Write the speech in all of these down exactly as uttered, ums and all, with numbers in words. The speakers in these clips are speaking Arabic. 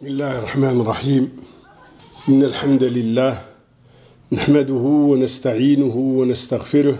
بسم الله الرحمن الرحيم. إن الحمد لله نحمده ونستعينه ونستغفره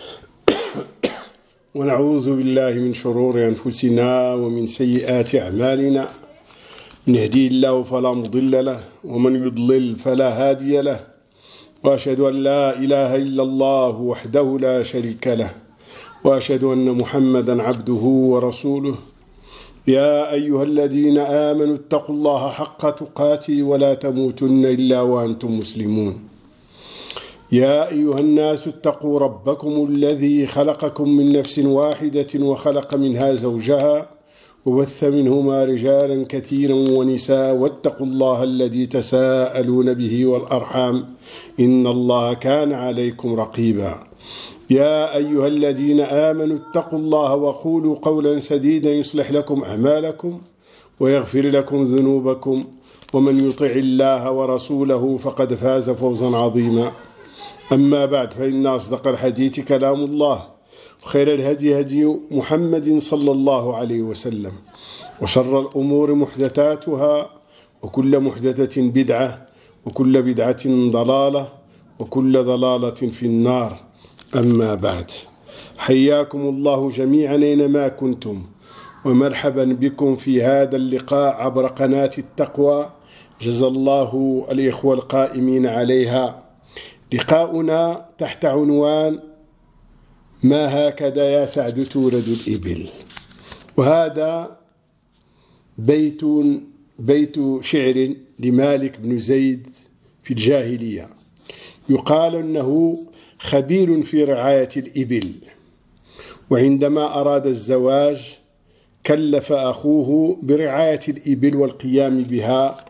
ونعوذ بالله من شرور أنفسنا ومن سيئات أعمالنا. من يهديه الله فلا مضل له ومن يضلل فلا هادي له، وأشهد أن لا إله إلا الله وحده لا شريك له، وأشهد أن محمدا عبده ورسوله. يا أيها الذين آمنوا اتقوا الله حق تقاته ولا تموتن إلا وأنتم مسلمون. يا أيها الناس اتقوا ربكم الذي خلقكم من نفس واحدة وخلق منها زوجها وبث منهما رجالا كثيرا ونساء، واتقوا الله الذي تساءلون به والأرحام إن الله كان عليكم رقيبا. يا أيها الذين آمنوا اتقوا الله وقولوا قولا سديدا يصلح لكم أعمالكم ويغفر لكم ذنوبكم، ومن يطع الله ورسوله فقد فاز فوزا عظيما. أما بعد، فإن أصدق الحديث كلام الله، وخير الهدي هدي محمد صلى الله عليه وسلم، وشر الأمور محدثاتها، وكل محدثة بدعة، وكل بدعة ضلالة، وكل ضلالة في النار. أما بعد، حياكم الله جميعا أينما كنتم، ومرحبا بكم في هذا اللقاء عبر قناة التقوى، جزا الله الإخوة القائمين عليها. لقاؤنا تحت عنوان ما هكذا يا سعد تورد الإبل، وهذا بيت بيت شعر لمالك بن زيد في الجاهلية، يقال أنه خبير في رعاية الإبل، وعندما أراد الزواج كلف أخوه برعاية الإبل والقيام بها،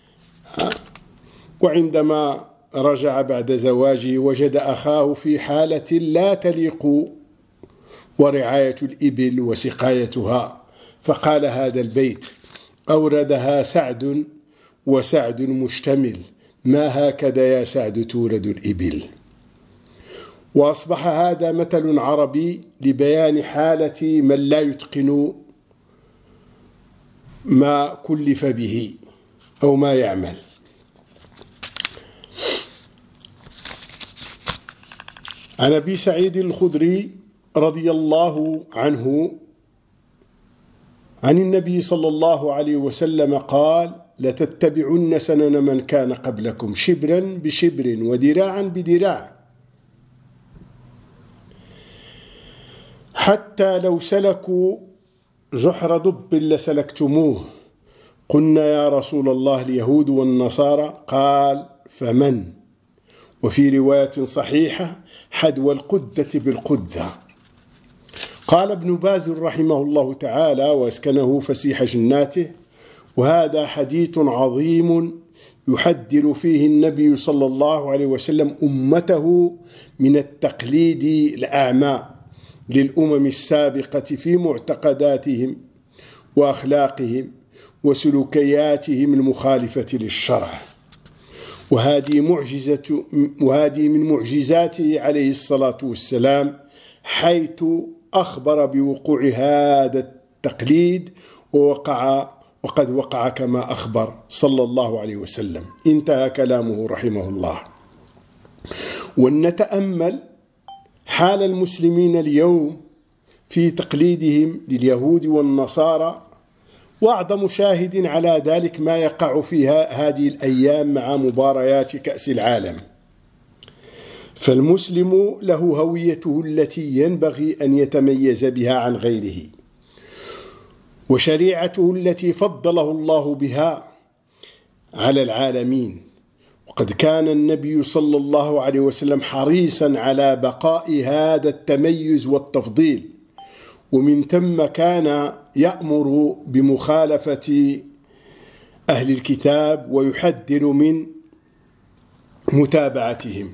وعندما رجع بعد زواجه وجد أخاه في حالة لا تليق ورعاية الإبل وسقايتها، فقال هذا البيت أوردها سعد وسعد مشتمل، ما هكذا يا سعد تورد الإبل. وأصبح هذا مثل عربي لبيان حالة من لا يتقن ما كلف به أو ما يعمل. عن أبي سعيد الخدري رضي الله عنه عن النبي صلى الله عليه وسلم قال: لتتبعن سنن من كان قبلكم شبرا بشبر وذراعا بذراع، حتى لو سلكوا جحر دب لسلكتموه. قلنا يا رسول الله اليهود والنصارى، قال: فمن؟ وفي رواية صحيحة: حدوى القدة بالقدة. قال ابن باز رحمه الله تعالى واسكنه فسيح جناته: وهذا حديث عظيم يحذر فيه النبي صلى الله عليه وسلم أمته من التقليد الأعمى للأمم السابقة في معتقداتهم وأخلاقهم وسلوكياتهم المخالفة للشرع. وهذه معجزة وهذه من معجزاته عليه الصلاة والسلام، حيث أخبر بوقوع هذا التقليد ووقع وقد وقع كما أخبر صلى الله عليه وسلم. انتهى كلامه رحمه الله. ونتأمل حال المسلمين اليوم في تقليدهم لليهود والنصارى، وأعظم شاهد على ذلك ما يقع فيها هذه الأيام مع مباريات كأس العالم. فالمسلم له هويته التي ينبغي أن يتميز بها عن غيره، وشريعته التي فضله الله بها على العالمين. وقد كان النبي صلى الله عليه وسلم حريصا على بقاء هذا التميز والتفضيل، ومن ثم كان يأمر بمخالفة أهل الكتاب ويحذر من متابعتهم.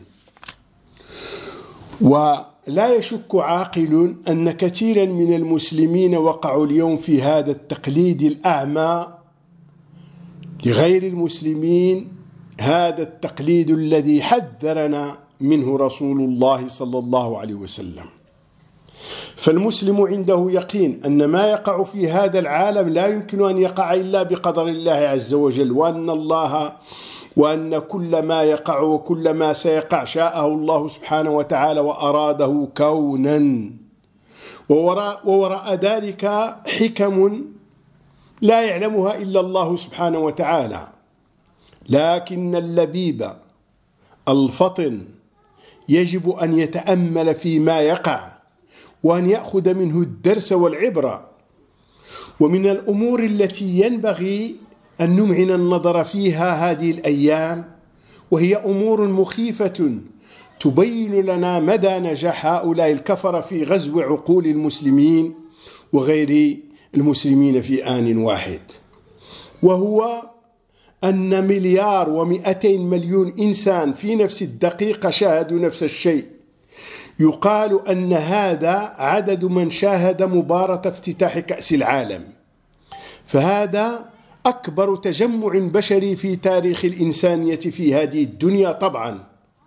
ولا يشك عاقل أن كثيرا من المسلمين وقعوا اليوم في هذا التقليد الأعمى لغير المسلمين، هذا التقليد الذي حذرنا منه رسول الله صلى الله عليه وسلم. فالمسلم عنده يقين أن ما يقع في هذا العالم لا يمكن أن يقع إلا بقدر الله عز وجل، وأن الله وأن كل ما يقع وكل ما سيقع شاءه الله سبحانه وتعالى وأراده كونا، ووراء, ووراء ذلك حكم لا يعلمها إلا الله سبحانه وتعالى. لكن اللبيب الفطن يجب أن يتأمل فيما يقع وأن يأخذ منه الدرس والعبرة. ومن الأمور التي ينبغي أن نمعن النظر فيها هذه الأيام، وهي أمور مخيفة تبين لنا مدى نجاح هؤلاء الكفرة في غزو عقول المسلمين وغير المسلمين في آن واحد، وهو أن مليار ومئتين مليون إنسان في نفس الدقيقة شاهدوا نفس الشيء. يقال أن هذا عدد من شاهد مباراة افتتاح كأس العالم، فهذا أكبر تجمع بشري في تاريخ الإنسانية في هذه الدنيا طبعا،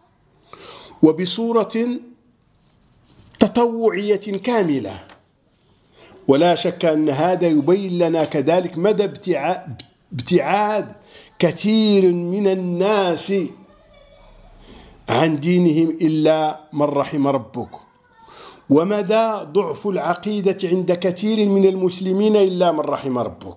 وبصورة تطوعية كاملة. ولا شك أن هذا يبين لنا كذلك مدى ابتعاد كثير من الناس عن دينهم إلا من رحم ربك، ومدى ضعف العقيدة عند كثير من المسلمين إلا من رحم ربك.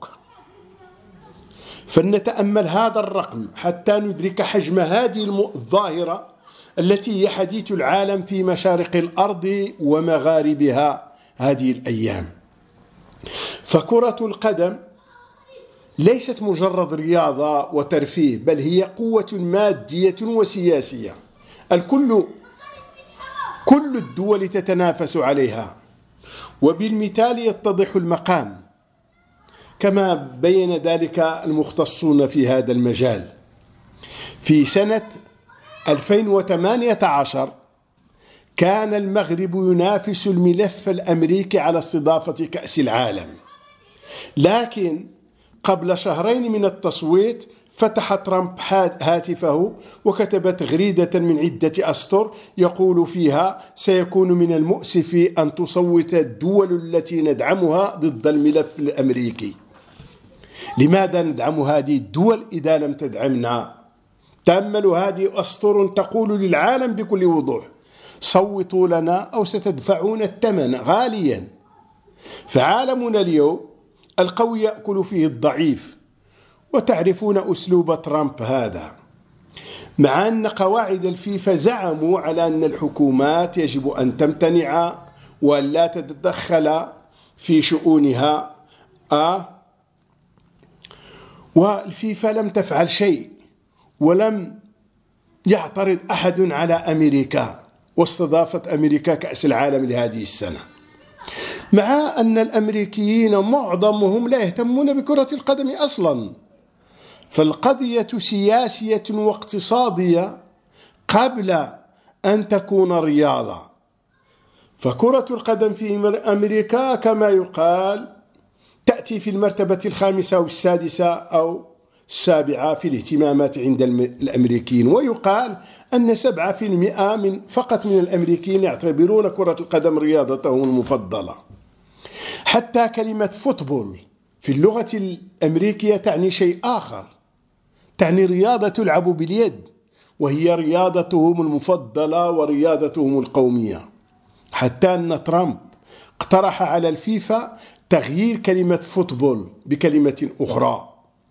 فلنتأمل هذا الرقم حتى ندرك حجم هذه الظاهرة التي هي حديث العالم في مشارق الأرض ومغاربها هذه الأيام. فكرة القدم ليست مجرد رياضة وترفيه، بل هي قوة مادية وسياسية الكل كل الدول تتنافس عليها. وبالمثال يتضح المقام كما بين ذلك المختصون في هذا المجال. في سنة ألفين وثمانية عشر كان المغرب ينافس الملف الأمريكي على استضافة كأس العالم، لكن قبل شهرين من التصويت فتح ترامب هاتفه وكتب تغريدة من عدة أسطر يقول فيها: سيكون من المؤسف أن تصوت الدول التي ندعمها ضد الملف الأمريكي. لماذا ندعم هذه الدول إذا لم تدعمنا؟ تأملوا، هذه أسطر تقول للعالم بكل وضوح: صوتوا لنا أو ستدفعون الثمن غاليا. فعالمنا اليوم القوي يأكل فيه الضعيف، وتعرفون أسلوب ترامب هذا. مع أن قواعد الفيفا زعموا على أن الحكومات يجب أن تمتنع وأن لا تتدخل في شؤونها، آه والفيفا لم تفعل شيء، ولم يعترض أحد على أمريكا، واستضافت أمريكا كأس العالم لهذه السنة، مع أن الأمريكيين معظمهم لا يهتمون بكرة القدم أصلا. فالقضية سياسية واقتصادية قبل أن تكون رياضة. فكرة القدم في أمريكا كما يقال تأتي في المرتبة الخامسة أو السادسة أو السابعة في الاهتمامات عند الأمريكيين، ويقال أن سبعة في المئة من فقط من الأمريكيين يعتبرون كرة القدم رياضتهم المفضلة. حتى كلمة فوتبول في اللغة الأمريكية تعني شيء آخر، تعني رياضة تلعب باليد، وهي رياضتهم المفضلة ورياضتهم القومية. حتى أن ترامب اقترح على الفيفا تغيير كلمة فوتبول بكلمة أخرى.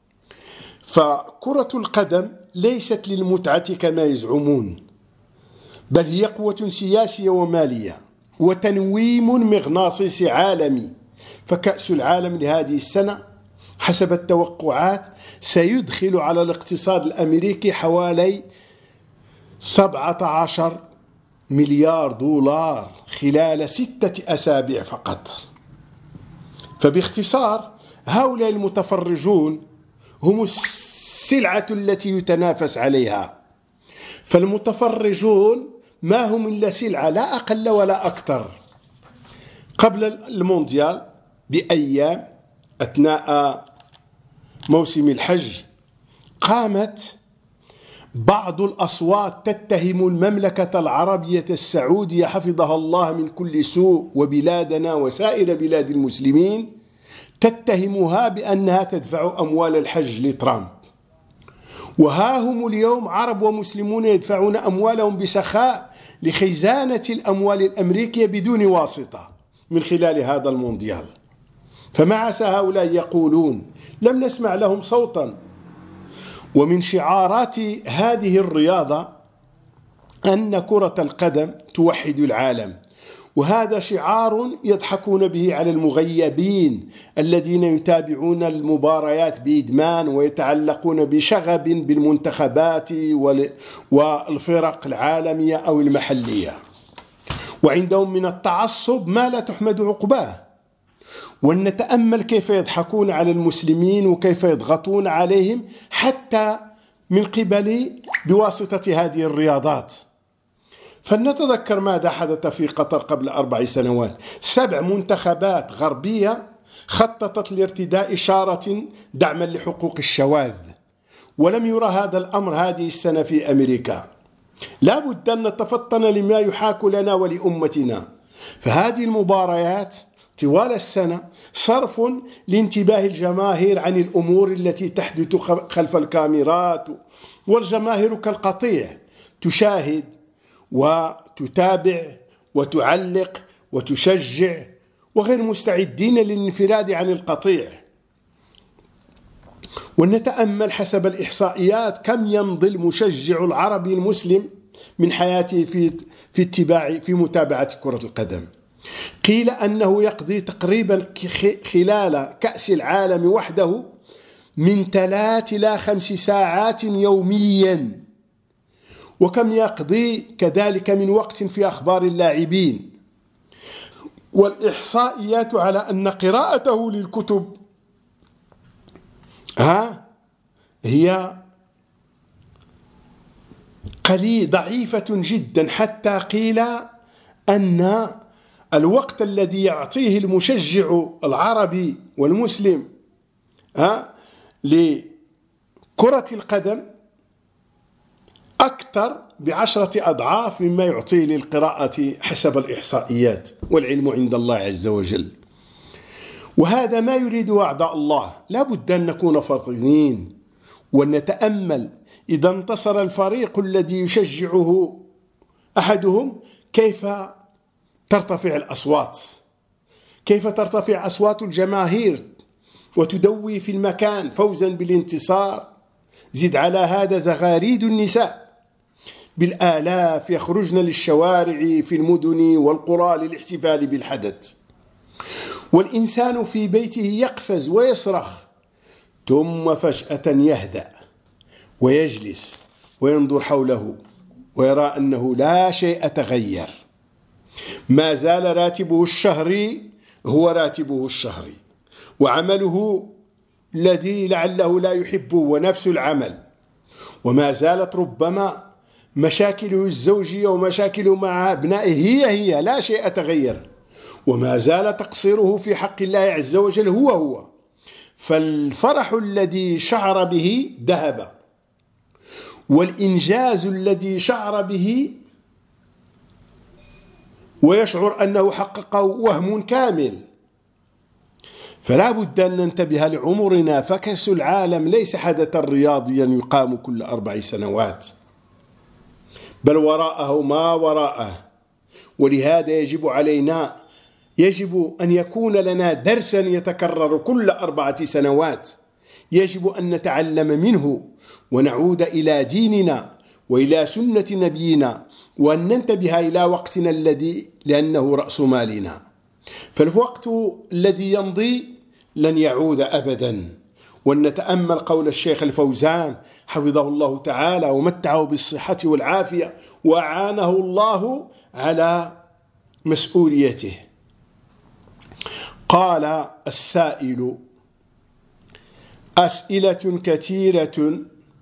فكرة القدم ليست للمتعة كما يزعمون، بل هي قوة سياسية ومالية وتنويم مغناطيسي عالمي. فكأس العالم لهذه السنة حسب التوقعات سيدخل على الاقتصاد الأمريكي حوالي سبعة عشر مليار دولار خلال ستة أسابيع فقط. فباختصار هؤلاء المتفرجون هم السلعة التي يتنافس عليها. فالمتفرجون ما هم إلا سلعة، لا أقل ولا أكثر. قبل المونديال بأيام أثناء موسم الحج قامت بعض الأصوات تتهم المملكة العربية السعودية حفظها الله من كل سوء وبلادنا وسائر بلاد المسلمين تتهمها بأنها تدفع أموال الحج لترامب، وها هم اليوم عرب ومسلمون يدفعون أموالهم بسخاء لخزانة الأموال الأمريكية بدون واسطة من خلال هذا المونديال. فما عسى هؤلاء يقولون؟ لم نسمع لهم صوتا. ومن شعارات هذه الرياضة أن كرة القدم توحد العالم، وهذا شعار يضحكون به على المغيبين الذين يتابعون المباريات بإدمان ويتعلقون بشغب بالمنتخبات والفرق العالمية أو المحلية، وعندهم من التعصب ما لا تحمد عقباه. ونتأمل كيف يضحكون على المسلمين وكيف يضغطون عليهم حتى من قبل بواسطة هذه الرياضات. فلنتذكر ماذا حدث في قطر قبل أربع سنوات. سبع منتخبات غربية خططت لارتداء إشارة دعما لحقوق الشواذ، ولم يرى هذا الأمر هذه السنة في أمريكا. لا بد أن نتفطن لما يحاك لنا ولأمتنا. فهذه المباريات طوال السنة صرف لانتباه الجماهير عن الأمور التي تحدث خلف الكاميرات، والجماهير كالقطيع تشاهد وتتابع وتعلق وتشجع وغير مستعدين للانفراد عن القطيع. ونتأمل حسب الإحصائيات كم يمضي المشجع العربي المسلم من حياته في في اتباع في متابعة كرة القدم. قيل أنه يقضي تقريبا خلال كأس العالم وحده من ثلاث إلى خمس ساعات يوميا، وكم يقضي كذلك من وقت في أخبار اللاعبين. والإحصائيات على أن قراءته للكتب ها هي قليل ضعيفة جدا، حتى قيل أن الوقت الذي يعطيه المشجع العربي والمسلم ها لكرة القدم أكثر بعشرة أضعاف مما يعطيه للقراءة حسب الإحصائيات، والعلم عند الله عز وجل. وهذا ما يريده أعداء الله. لا بد أن نكون فطنين ونتأمل إذا انتصر الفريق الذي يشجعه أحدهم كيف ترتفع الأصوات، كيف ترتفع أصوات الجماهير وتدوي في المكان فوزا بالانتصار. زد على هذا زغاريد النساء بالآلاف يخرجن للشوارع في المدن والقرى للاحتفال بالحدث، والإنسان في بيته يقفز ويصرخ، ثم فجأة يهدأ ويجلس وينظر حوله ويرى أنه لا شيء تغير، ما زال راتبه الشهري هو راتبه الشهري، وعمله الذي لعله لا يحبه ونفس العمل، وما زالت ربما مشاكله الزوجية ومشاكله مع أبنائه هي هي لا شيء تغير، وما زال تقصيره في حق الله عز وجل هو هو. فالفرح الذي شعر به ذهب، والإنجاز الذي شعر به ويشعر أنه حققه وهم كامل. فلا بد أن ننتبه لعمرنا، فكأس العالم ليس حدثا رياضيا يقام كل أربع سنوات، بل وراءه ما وراءه. ولهذا يجب علينا يجب أن يكون لنا درسا يتكرر كل أربعة سنوات، يجب أن نتعلم منه ونعود إلى ديننا وإلى سنة نبينا، وأن ننتبه إلى وقتنا الذي لأنه رأس مالنا. فالوقت الذي يمضي لن يعود أبدا. ونتأمل قول الشيخ الفوزان حفظه الله تعالى ومتعه بالصحة والعافية وأعانه الله على مسؤوليته. قال السائل: أسئلة كثيرة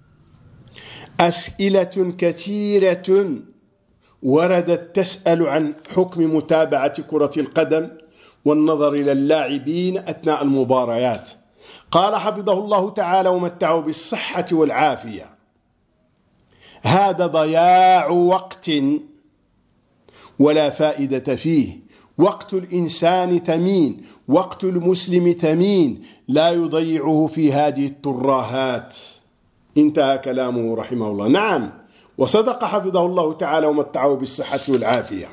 أسئلة كثيرة وردت تسأل عن حكم متابعة كرة القدم والنظر إلى اللاعبين أثناء المباريات. قال حفظه الله تعالى ومتعه بالصحة والعافية: هذا ضياع وقت ولا فائدة فيه. وقت الإنسان ثمين، وقت المسلم ثمين، لا يضيعه في هذه الترهات. انتهى كلامه رحمه الله. نعم، وصدق حفظه الله تعالى ومتعه بالصحة والعافية.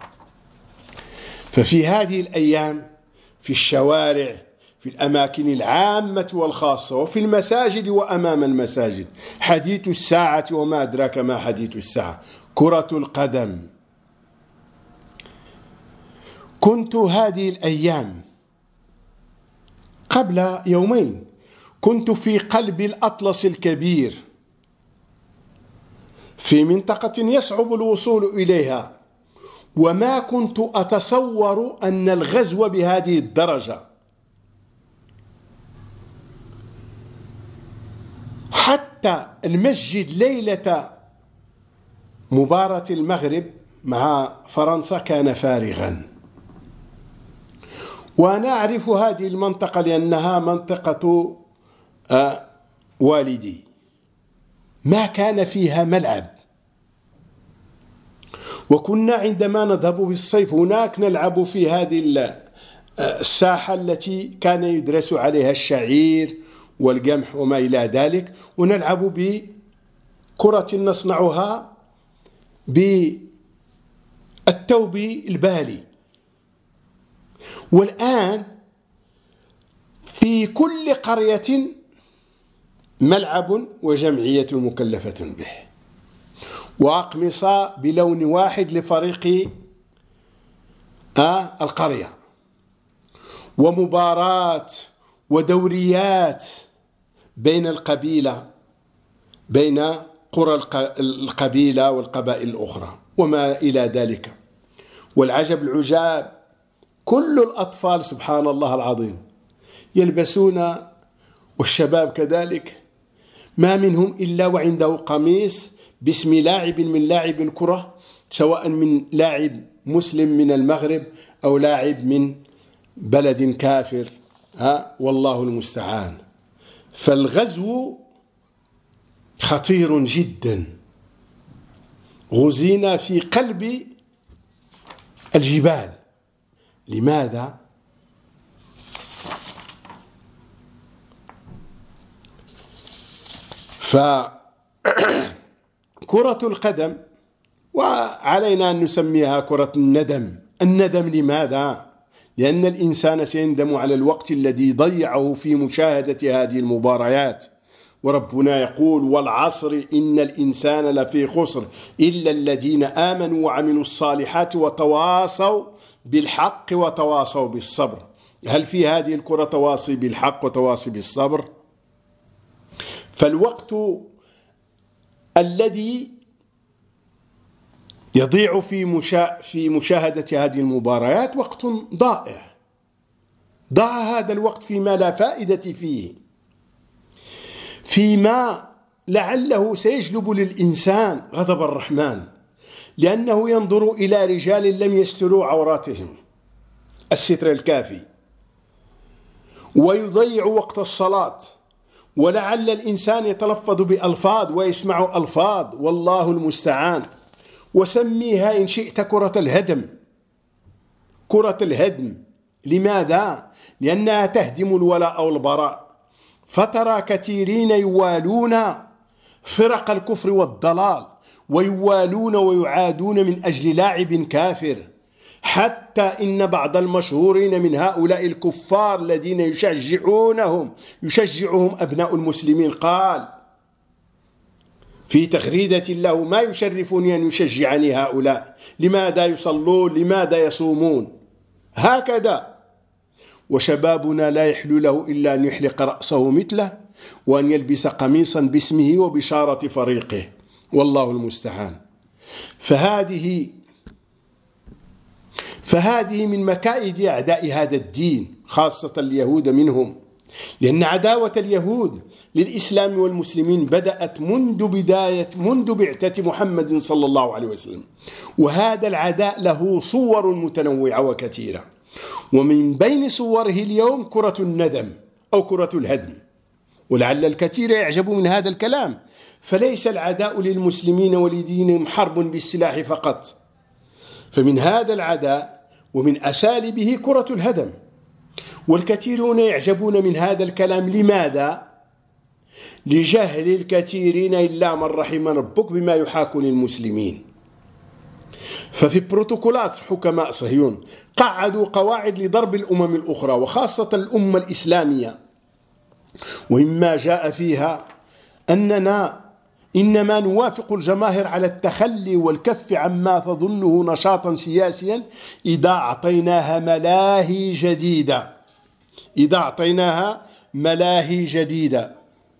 ففي هذه الأيام في الشوارع، في الأماكن العامة والخاصة، وفي المساجد وأمام المساجد، حديث الساعة وما أدراك ما حديث الساعة، كرة القدم. كنت هذه الأيام قبل يومين كنت في قلب الأطلس الكبير، في منطقة يصعب الوصول إليها، وما كنت أتصور أن الغزو بهذه الدرجة. حتى المسجد ليلة مباراة المغرب مع فرنسا كان فارغا. وأنا أعرف هذه المنطقة لأنها منطقة آه والدي، ما كان فيها ملعب. وكنا عندما نذهب في الصيف هناك نلعب في هذه الساحة التي كان يدرس عليها الشعير والقمح وما إلى ذلك، ونلعب بكرة نصنعها بالثوب البالي. والآن في كل قرية ملعب وجمعية مكلفة به، وأقمصة بلون واحد لفريق آه القرية، ومباراة ودوريات بين القبيلة، بين قرى القبيلة والقبائل الأخرى وما إلى ذلك. والعجب العجاب كل الأطفال سبحان الله العظيم يلبسون، والشباب كذلك، ما منهم إلا وعنده قميص باسم لاعب من لاعب الكرة، سواء من لاعب مسلم من المغرب أو لاعب من بلد كافر، ها والله المستعان. فالغزو خطير جدا. غزينا في قلب الجبال. لماذا؟ فكرة القدم، وعلينا أن نسميها كرة الندم. الندم لماذا؟ لأن الإنسان سيندم على الوقت الذي ضيعه في مشاهدة هذه المباريات. وربنا يقول: والعصر إن الإنسان لفي خسر إلا الذين آمنوا وعملوا الصالحات وتواصوا بالحق وتواصوا بالصبر. هل في هذه الكرة تواصي بالحق وتواصي بالصبر؟ فالوقت الذي يضيع في مشا... في مشاهدة هذه المباريات وقت ضائع. ضاع هذا الوقت فيما لا فائدة فيه، فيما لعله سيجلب للإنسان غضب الرحمن، لأنه ينظر إلى رجال لم يستروا عوراتهم الستر الكافي، ويضيع وقت الصلاة، ولعل الإنسان يتلفظ بألفاظ ويسمع ألفاظ والله المستعان. وسميها إن شئت كرة الهدم. كرة الهدم لماذا؟ لأنها تهدم الولاء والبراء. فترى كثيرين يوالون فرق الكفر والضلال، ويوالون ويعادون من أجل لاعب كافر، حتى إن بعض المشهورين من هؤلاء الكفار الذين يشجعونهم يشجعهم أبناء المسلمين قال في تغريدة له: ما يشرفني أن يشجعني هؤلاء، لماذا يصلون، لماذا يصومون هكذا، وشبابنا لا يحل له إلا أن يحلق رأسه مثله، وأن يلبس قميصا باسمه وبشارة فريقه، والله المستعان. فهذه فهذه من مكائد أعداء هذا الدين، خاصة اليهود منهم، لأن عداوة اليهود للإسلام والمسلمين بدأت منذ بداية منذ بعثة محمد صلى الله عليه وسلم. وهذا العداء له صور متنوعة وكثيرة، ومن بين صوره اليوم كرة الندم أو كرة الهدم. ولعل الكثير يعجب من هذا الكلام. فليس العداء للمسلمين ولدينهم حرب بالسلاح فقط، فمن هذا العداء ومن أساليبه كرة الهدم. والكثيرون يعجبون من هذا الكلام. لماذا؟ لجهل الكثيرين إلا من رحم ربك بما يحاك للمسلمين. ففي بروتوكولات حكماء صهيون قعدوا قواعد لضرب الأمم الأخرى وخاصة الأمة الإسلامية، ومما جاء فيها أننا إنما نوافق الجماهير على التخلي والكف عما تظنه نشاطا سياسيا إذا أعطيناها ملاهي جديدة إذا أعطيناها ملاهي جديدة.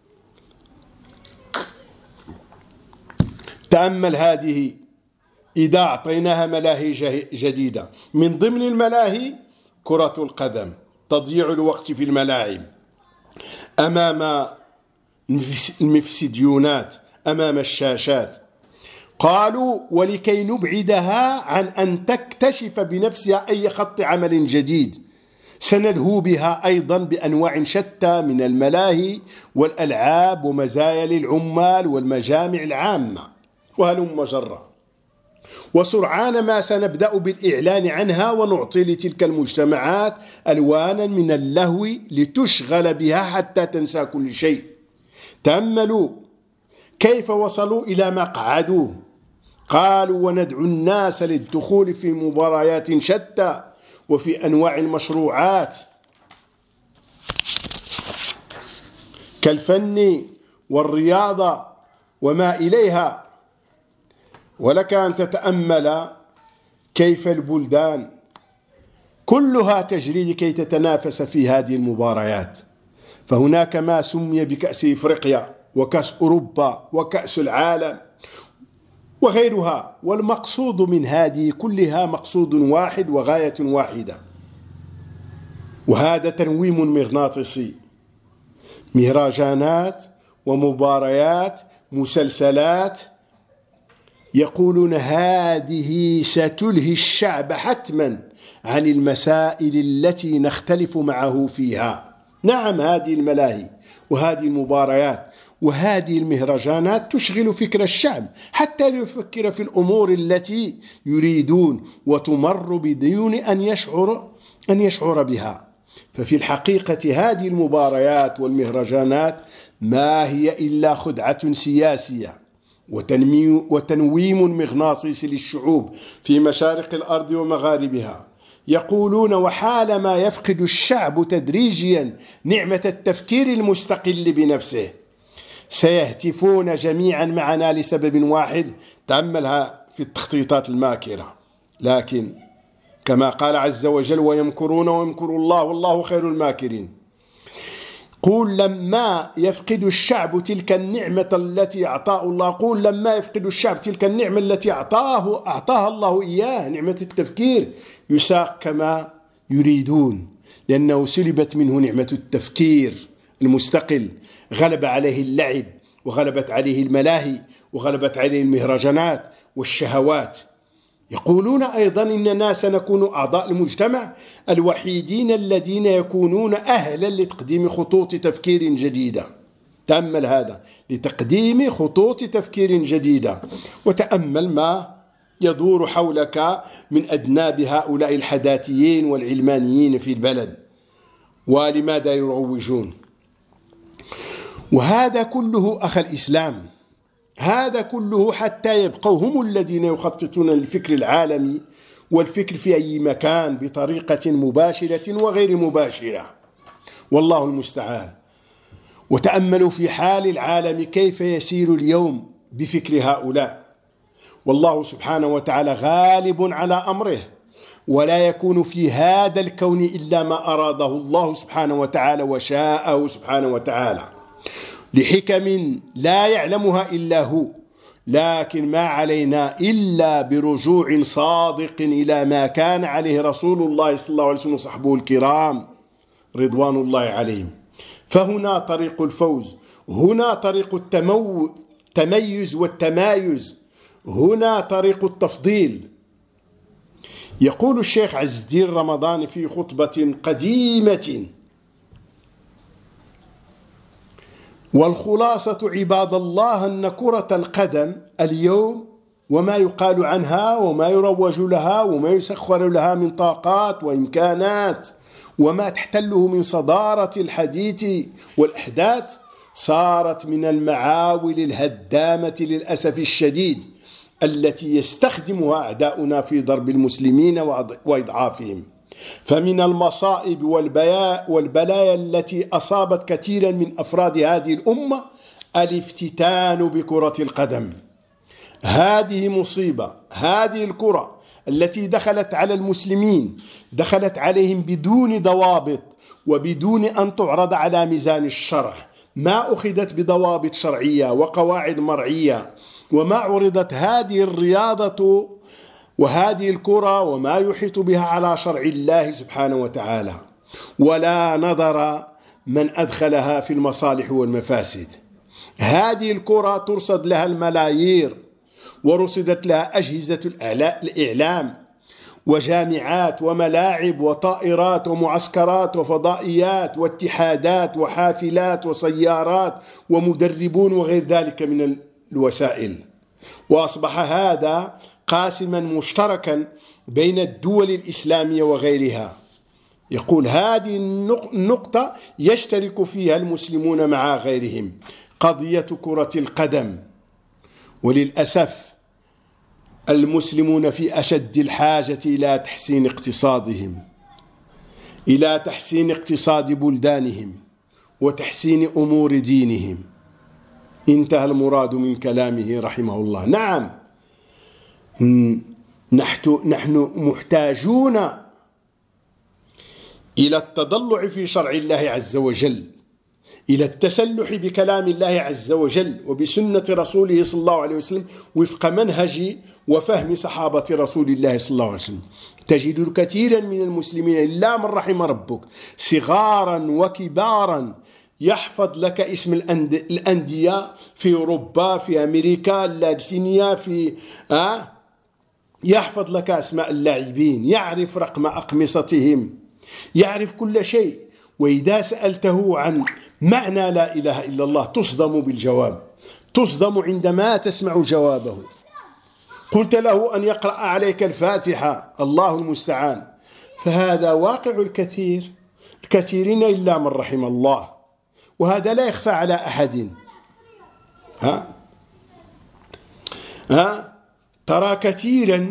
تأمل هذه: إذا أعطيناها ملاهي جديدة. من ضمن الملاهي كرة القدم، تضييع الوقت في الملاعب أمام المفسديونات، أمام الشاشات. قالوا: ولكي نبعدها عن أن تكتشف بنفسها أي خط عمل جديد سنلهو بها أيضا بأنواع شتى من الملاهي والألعاب ومزايا للعمال والمجامع العامة وهلم جرا. وسرعان ما سنبدأ بالإعلان عنها ونعطي لتلك المجتمعات ألوانا من اللهو لتشغل بها حتى تنسى كل شيء. تأملوا كيف وصلوا إلى ما قعدوه. قالوا: وندعو الناس للدخول في مباريات شتى وفي أنواع المشروعات كالفن والرياضة وما إليها. ولك أن تتأمل كيف البلدان كلها تجري لكي تتنافس في هذه المباريات. فهناك ما سمي بكأس إفريقيا وكأس أوروبا وكأس العالم وغيرها، والمقصود من هذه كلها مقصود واحد وغاية واحدة، وهذا تنويم مغناطيسي. مهرجانات ومباريات مسلسلات يقولون هذه ستلهي الشعب حتما عن المسائل التي نختلف معه فيها. نعم، هذه الملاهي وهذه المباريات وهذه المهرجانات تشغل فكر الشعب حتى يفكر في الأمور التي يريدون وتمر بدون أن يشعر أن يشعر بها. ففي الحقيقة هذه المباريات والمهرجانات ما هي إلا خدعة سياسية وتنويم مغناطيسي للشعوب في مشارق الأرض ومغاربها. يقولون: وحالما يفقد الشعب تدريجيا نعمة التفكير المستقل بنفسه سيهتفون جميعا معنا لسبب واحد. تأملها في التخطيطات الماكرة. لكن كما قال عز وجل: ويمكرون ويمكر الله والله خير الماكرين. قول لما يفقد الشعب تلك النعمة التي أعطاه الله قول لما يفقد الشعب تلك النعمة التي أعطاه أعطاها الله إياه، نعمة التفكير، يساق كما يريدون، لأنه سلبت منه نعمة التفكير المستقل. غلب عليه اللعب وغلبت عليه الملاهي وغلبت عليه المهرجانات والشهوات. يقولون أيضا إننا سنكون أعضاء المجتمع الوحيدين الذين يكونون أهلا لتقديم خطوط تفكير جديدة. تأمل هذا، لتقديم خطوط تفكير جديدة. وتأمل ما يدور حولك من أذناب هؤلاء الحداثيين والعلمانيين في البلد ولماذا يروجون. وهذا كله أخ الإسلام، هذا كله حتى يبقوا هم الذين يخططون للفكر العالمي والفكر في أي مكان بطريقة مباشرة وغير مباشرة، والله المستعان. وتأملوا في حال العالم كيف يسير اليوم بفكر هؤلاء، والله سبحانه وتعالى غالب على أمره، ولا يكون في هذا الكون إلا ما أراده الله سبحانه وتعالى وشاءه سبحانه وتعالى لحكم لا يعلمها إلا هو. لكن ما علينا إلا برجوع صادق إلى ما كان عليه رسول الله صلى الله عليه وسلم وصحبه الكرام رضوان الله عليهم. فهنا طريق الفوز، هنا طريق التمو... التميز والتمايز، هنا طريق التفضيل. يقول الشيخ عز الدين رمضان في خطبة قديمة: والخلاصة عباد الله أن كرة القدم اليوم وما يقال عنها وما يروج لها وما يسخر لها من طاقات وإمكانات وما تحتله من صدارة الحديث والأحداث صارت من المعاول الهدامة للأسف الشديد التي يستخدمها أعداؤنا في ضرب المسلمين وإضعافهم. فمن المصائب والبلايا التي أصابت كثيرا من أفراد هذه الأمة الافتتان بكرة القدم. هذه مصيبة. هذه الكرة التي دخلت على المسلمين دخلت عليهم بدون ضوابط وبدون أن تعرض على ميزان الشرع، ما أخذت بضوابط شرعية وقواعد مرعية، وما عرضت هذه الرياضة وهذه الكرة وما يحيط بها على شرع الله سبحانه وتعالى، ولا نظر من أدخلها في المصالح والمفاسد. هذه الكرة ترصد لها الملايير ورصدت لها أجهزة الإعلام وجامعات وملاعب وطائرات ومعسكرات وفضائيات واتحادات وحافلات وسيارات ومدربون وغير ذلك من الوسائل. وأصبح هذا قاسما مشتركا بين الدول الإسلامية وغيرها. يقول هذه النقطة يشترك فيها المسلمون مع غيرهم، قضية كرة القدم. وللأسف المسلمون في أشد الحاجة إلى تحسين اقتصادهم، إلى تحسين اقتصاد بلدانهم وتحسين أمور دينهم. انتهى المراد من كلامه رحمه الله. نعم، نحن محتاجون إلى التضلع في شرع الله عز وجل، إلى التسلح بكلام الله عز وجل وبسنة رسوله صلى الله عليه وسلم وفق منهج وفهم صحابة رسول الله صلى الله عليه وسلم. تجد كثيرا من المسلمين إلا من رحم ربك صغارا وكبارا يحفظ لك اسم الأندية في أوروبا، في أمريكا اللاتينية، في آه يحفظ لك أسماء اللاعبين، يعرف رقم أقمصتهم، يعرف كل شيء. وإذا سألته عن معنى لا إله إلا الله تصدم بالجواب، تصدم عندما تسمع جوابه. قلت له أن يقرأ عليك الفاتحة، الله المستعان. فهذا واقع الكثير الكثيرين إلا من رحم الله، وهذا لا يخفى على أحد. ها ها ترى كثيرا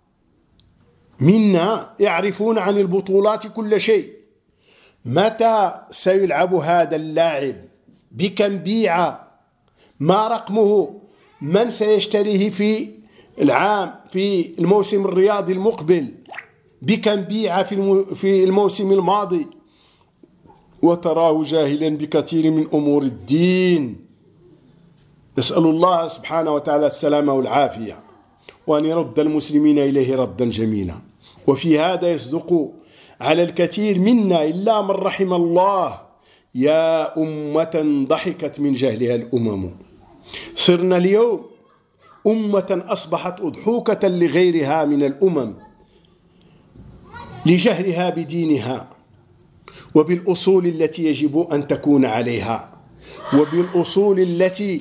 منا يعرفون عن البطولات كل شيء. متى سيلعب هذا اللاعب؟ بكم بيع؟ ما رقمه؟ من سيشتريه في العام في الموسم الرياضي المقبل؟ بكم بيع في الموسم الماضي؟ وتراه جاهلا بكثير من أمور الدين. نسأل الله سبحانه وتعالى السلامة والعافية، وأن يرد المسلمين إليه ردا جميلا. وفي هذا يصدق على الكثير منا إلا من رحم الله. يا أمة ضحكت من جهلها الأمم. صرنا اليوم أمة أصبحت أضحوكة لغيرها من الأمم لجهلها بدينها وبالأصول التي يجب أن تكون عليها وبالأصول التي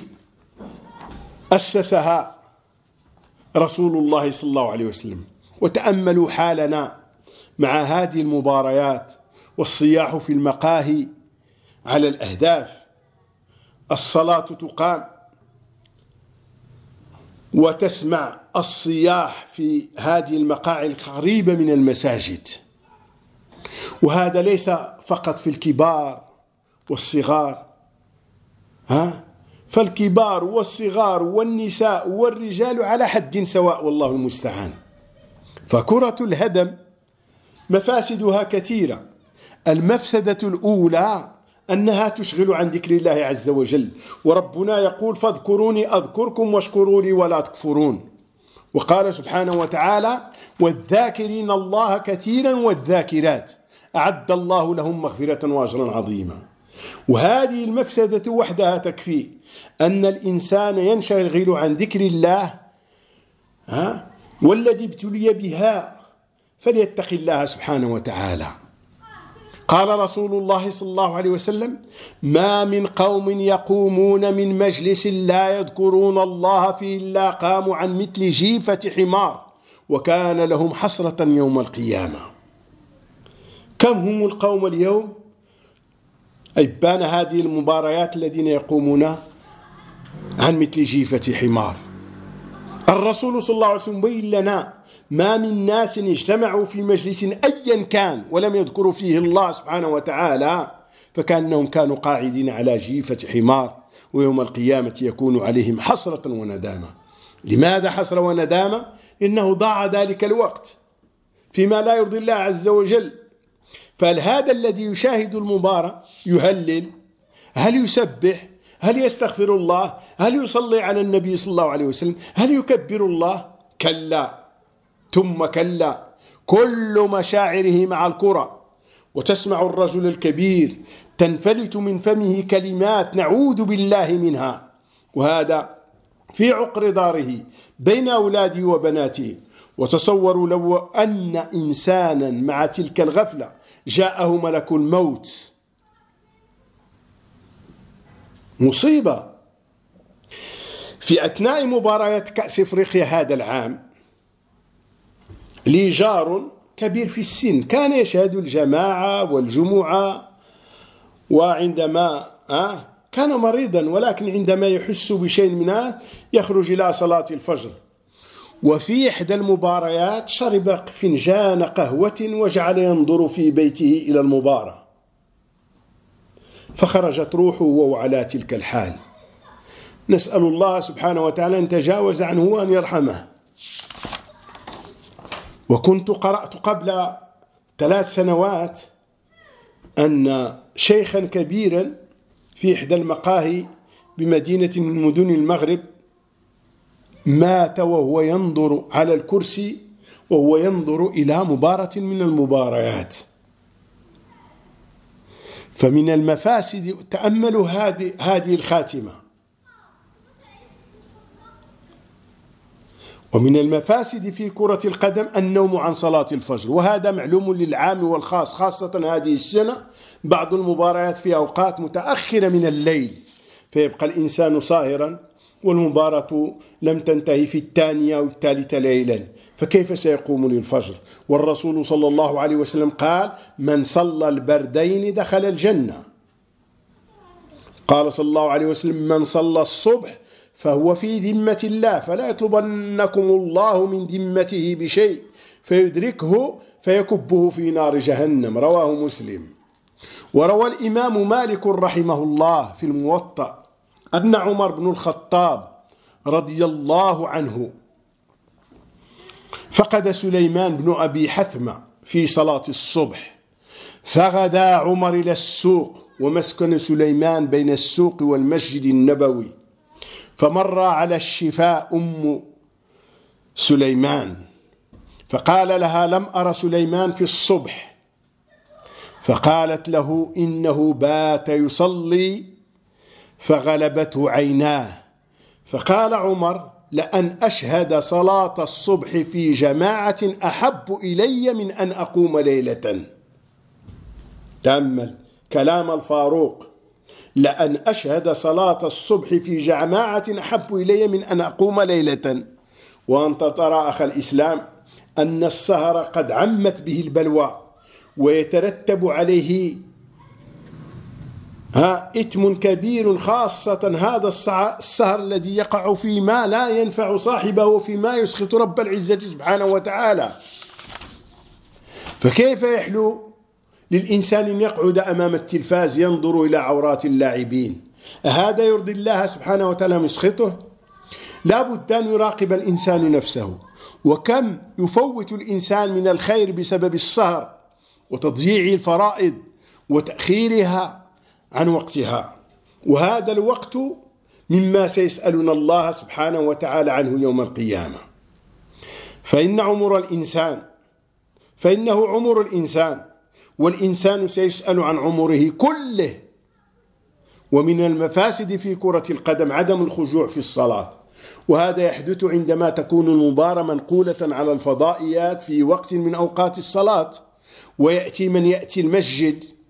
أسسها رسول الله صلى الله عليه وسلم. وتأملوا حالنا مع هذه المباريات والصياح في المقاهي على الأهداف. الصلاة تقام وتسمع الصياح في هذه المقاعد القريبة من المساجد. وهذا ليس فقط في الكبار والصغار، ها فالكبار والصغار والنساء والرجال على حد سواء والله المستعان. فكرة الهدم مفاسدها كثيرة. المفسدة الأولى أنها تشغل عن ذكر الله عز وجل، وربنا يقول فاذكروني أذكركم واشكروا لي ولا تكفرون. وقال سبحانه وتعالى والذاكرين الله كثيرا والذاكرات أعد الله لهم مغفرة وأجرا عظيما. وهذه المفسدة وحدها تكفي أن الإنسان ينشغل عن ذكر الله، ها والذي ابتلي بها فليتق الله سبحانه وتعالى. قال رسول الله صلى الله عليه وسلم: ما من قوم يقومون من مجلس لا يذكرون الله فيه إلا قاموا عن مثل جيفة حمار وكان لهم حسرة يوم القيامة. كم هم القوم اليوم أبان هذه المباريات الذين يقومون عن مثل جيفة حمار؟ الرسول صلى الله عليه وسلم بين لنا: ما من ناس اجتمعوا في مجلس أيا كان ولم يذكروا فيه الله سبحانه وتعالى فكأنهم كانوا قاعدين على جيفة حمار ويوم القيامة يكون عليهم حسرة وندامة. لماذا حسرة وندامة؟ إنه ضاع ذلك الوقت فيما لا يرضي الله عز وجل. فهذا الذي يشاهد المباراة يهلل، هل يسبح، هل يستغفر الله، هل يصلي على النبي صلى الله عليه وسلم، هل يكبر الله؟ كلا ثم كلا، كل مشاعره مع الكرة. وتسمع الرجل الكبير تنفلت من فمه كلمات نعوذ بالله منها، وهذا في عقر داره بين أولاده وبناته. وتصوروا لو أن إنسانا مع تلك الغفلة جاءه ملك الموت، مصيبة. في أثناء مباريات كأس إفريقيا هذا العام لي جار كبير في السن كان يشهد الجماعة والجمعة، وعندما آه كان مريضا ولكن عندما يحس بشيء منه يخرج إلى صلاة الفجر. وفي إحدى المباريات شرب فنجان قهوة وجعل ينظر في بيته إلى المباراة، فخرجت روحه وهو على تلك الحال. نسأل الله سبحانه وتعالى أن يتجاوز عنه وأن يرحمه. وكنت قرأت قبل ثلاث سنوات أن شيخا كبيرا في إحدى المقاهي بمدينة من مدن المغرب مات وهو ينظر على الكرسي وهو ينظر إلى مباراة من المباريات. فمن المفاسد، تأملوا هذه هذه الخاتمة، ومن المفاسد في كرة القدم النوم عن صلاة الفجر، وهذا معلوم للعام والخاص، خاصة هذه السنة بعض المباريات في أوقات متأخرة من الليل فيبقى الإنسان ساهرا والمباراة لم تنتهي في الثانية والثالثة ليلا، فكيف سيقوم للفجر؟ والرسول صلى الله عليه وسلم قال: من صلى البردين دخل الجنة. قال صلى الله عليه وسلم: من صلى الصبح فهو في ذمة الله فلا يطلبنكم الله من ذمته بشيء فيدركه فيكبه في نار جهنم. رواه مسلم. وروى الإمام مالك رحمه الله في الموطأ أن عمر بن الخطاب رضي الله عنه فقد سليمان بن أبي حثمة في صلاة الصبح، فغدا عمر إلى السوق، ومسكن سليمان بين السوق والمسجد النبوي، فمر على الشفاء أم سليمان فقال لها: لم أرى سليمان في الصبح. فقالت له: إنه بات يصلي فغلبته عيناه. فقال عمر: لأن أشهد صلاة الصبح في جماعة أحب إلي من أن أقوم ليلة. تأمل كلام الفاروق: لأن أشهد صلاة الصبح في جماعة أحب إلي من أن أقوم ليلة. وأنت ترى أخ الإسلام أن السهر قد عمت به البلوى ويترتب عليه ها إثم كبير، خاصة هذا السهر الذي يقع فيما لا ينفع صاحبه وفيما يسخط رب العزة سبحانه وتعالى. فكيف يحلو للإنسان أن يقعد أمام التلفاز ينظر إلى عورات اللاعبين؟ هذا يرضي الله سبحانه وتعالى يسخطه؟ لا بد أن يراقب الإنسان نفسه، وكم يفوت الإنسان من الخير بسبب السهر وتضييع الفرائض وتأخيرها عن وقتها. وهذا الوقت مما سيسألنا الله سبحانه وتعالى عنه يوم القيامة. فإن عمر الإنسان فإنه عمر الإنسان والإنسان سيسأل عن عمره كله. ومن المفاسد في كرة القدم عدم الخشوع في الصلاة، وهذا يحدث عندما تكون المباراة منقولة على الفضائيات في وقت من أوقات الصلاة، ويأتي من يأتي المسجد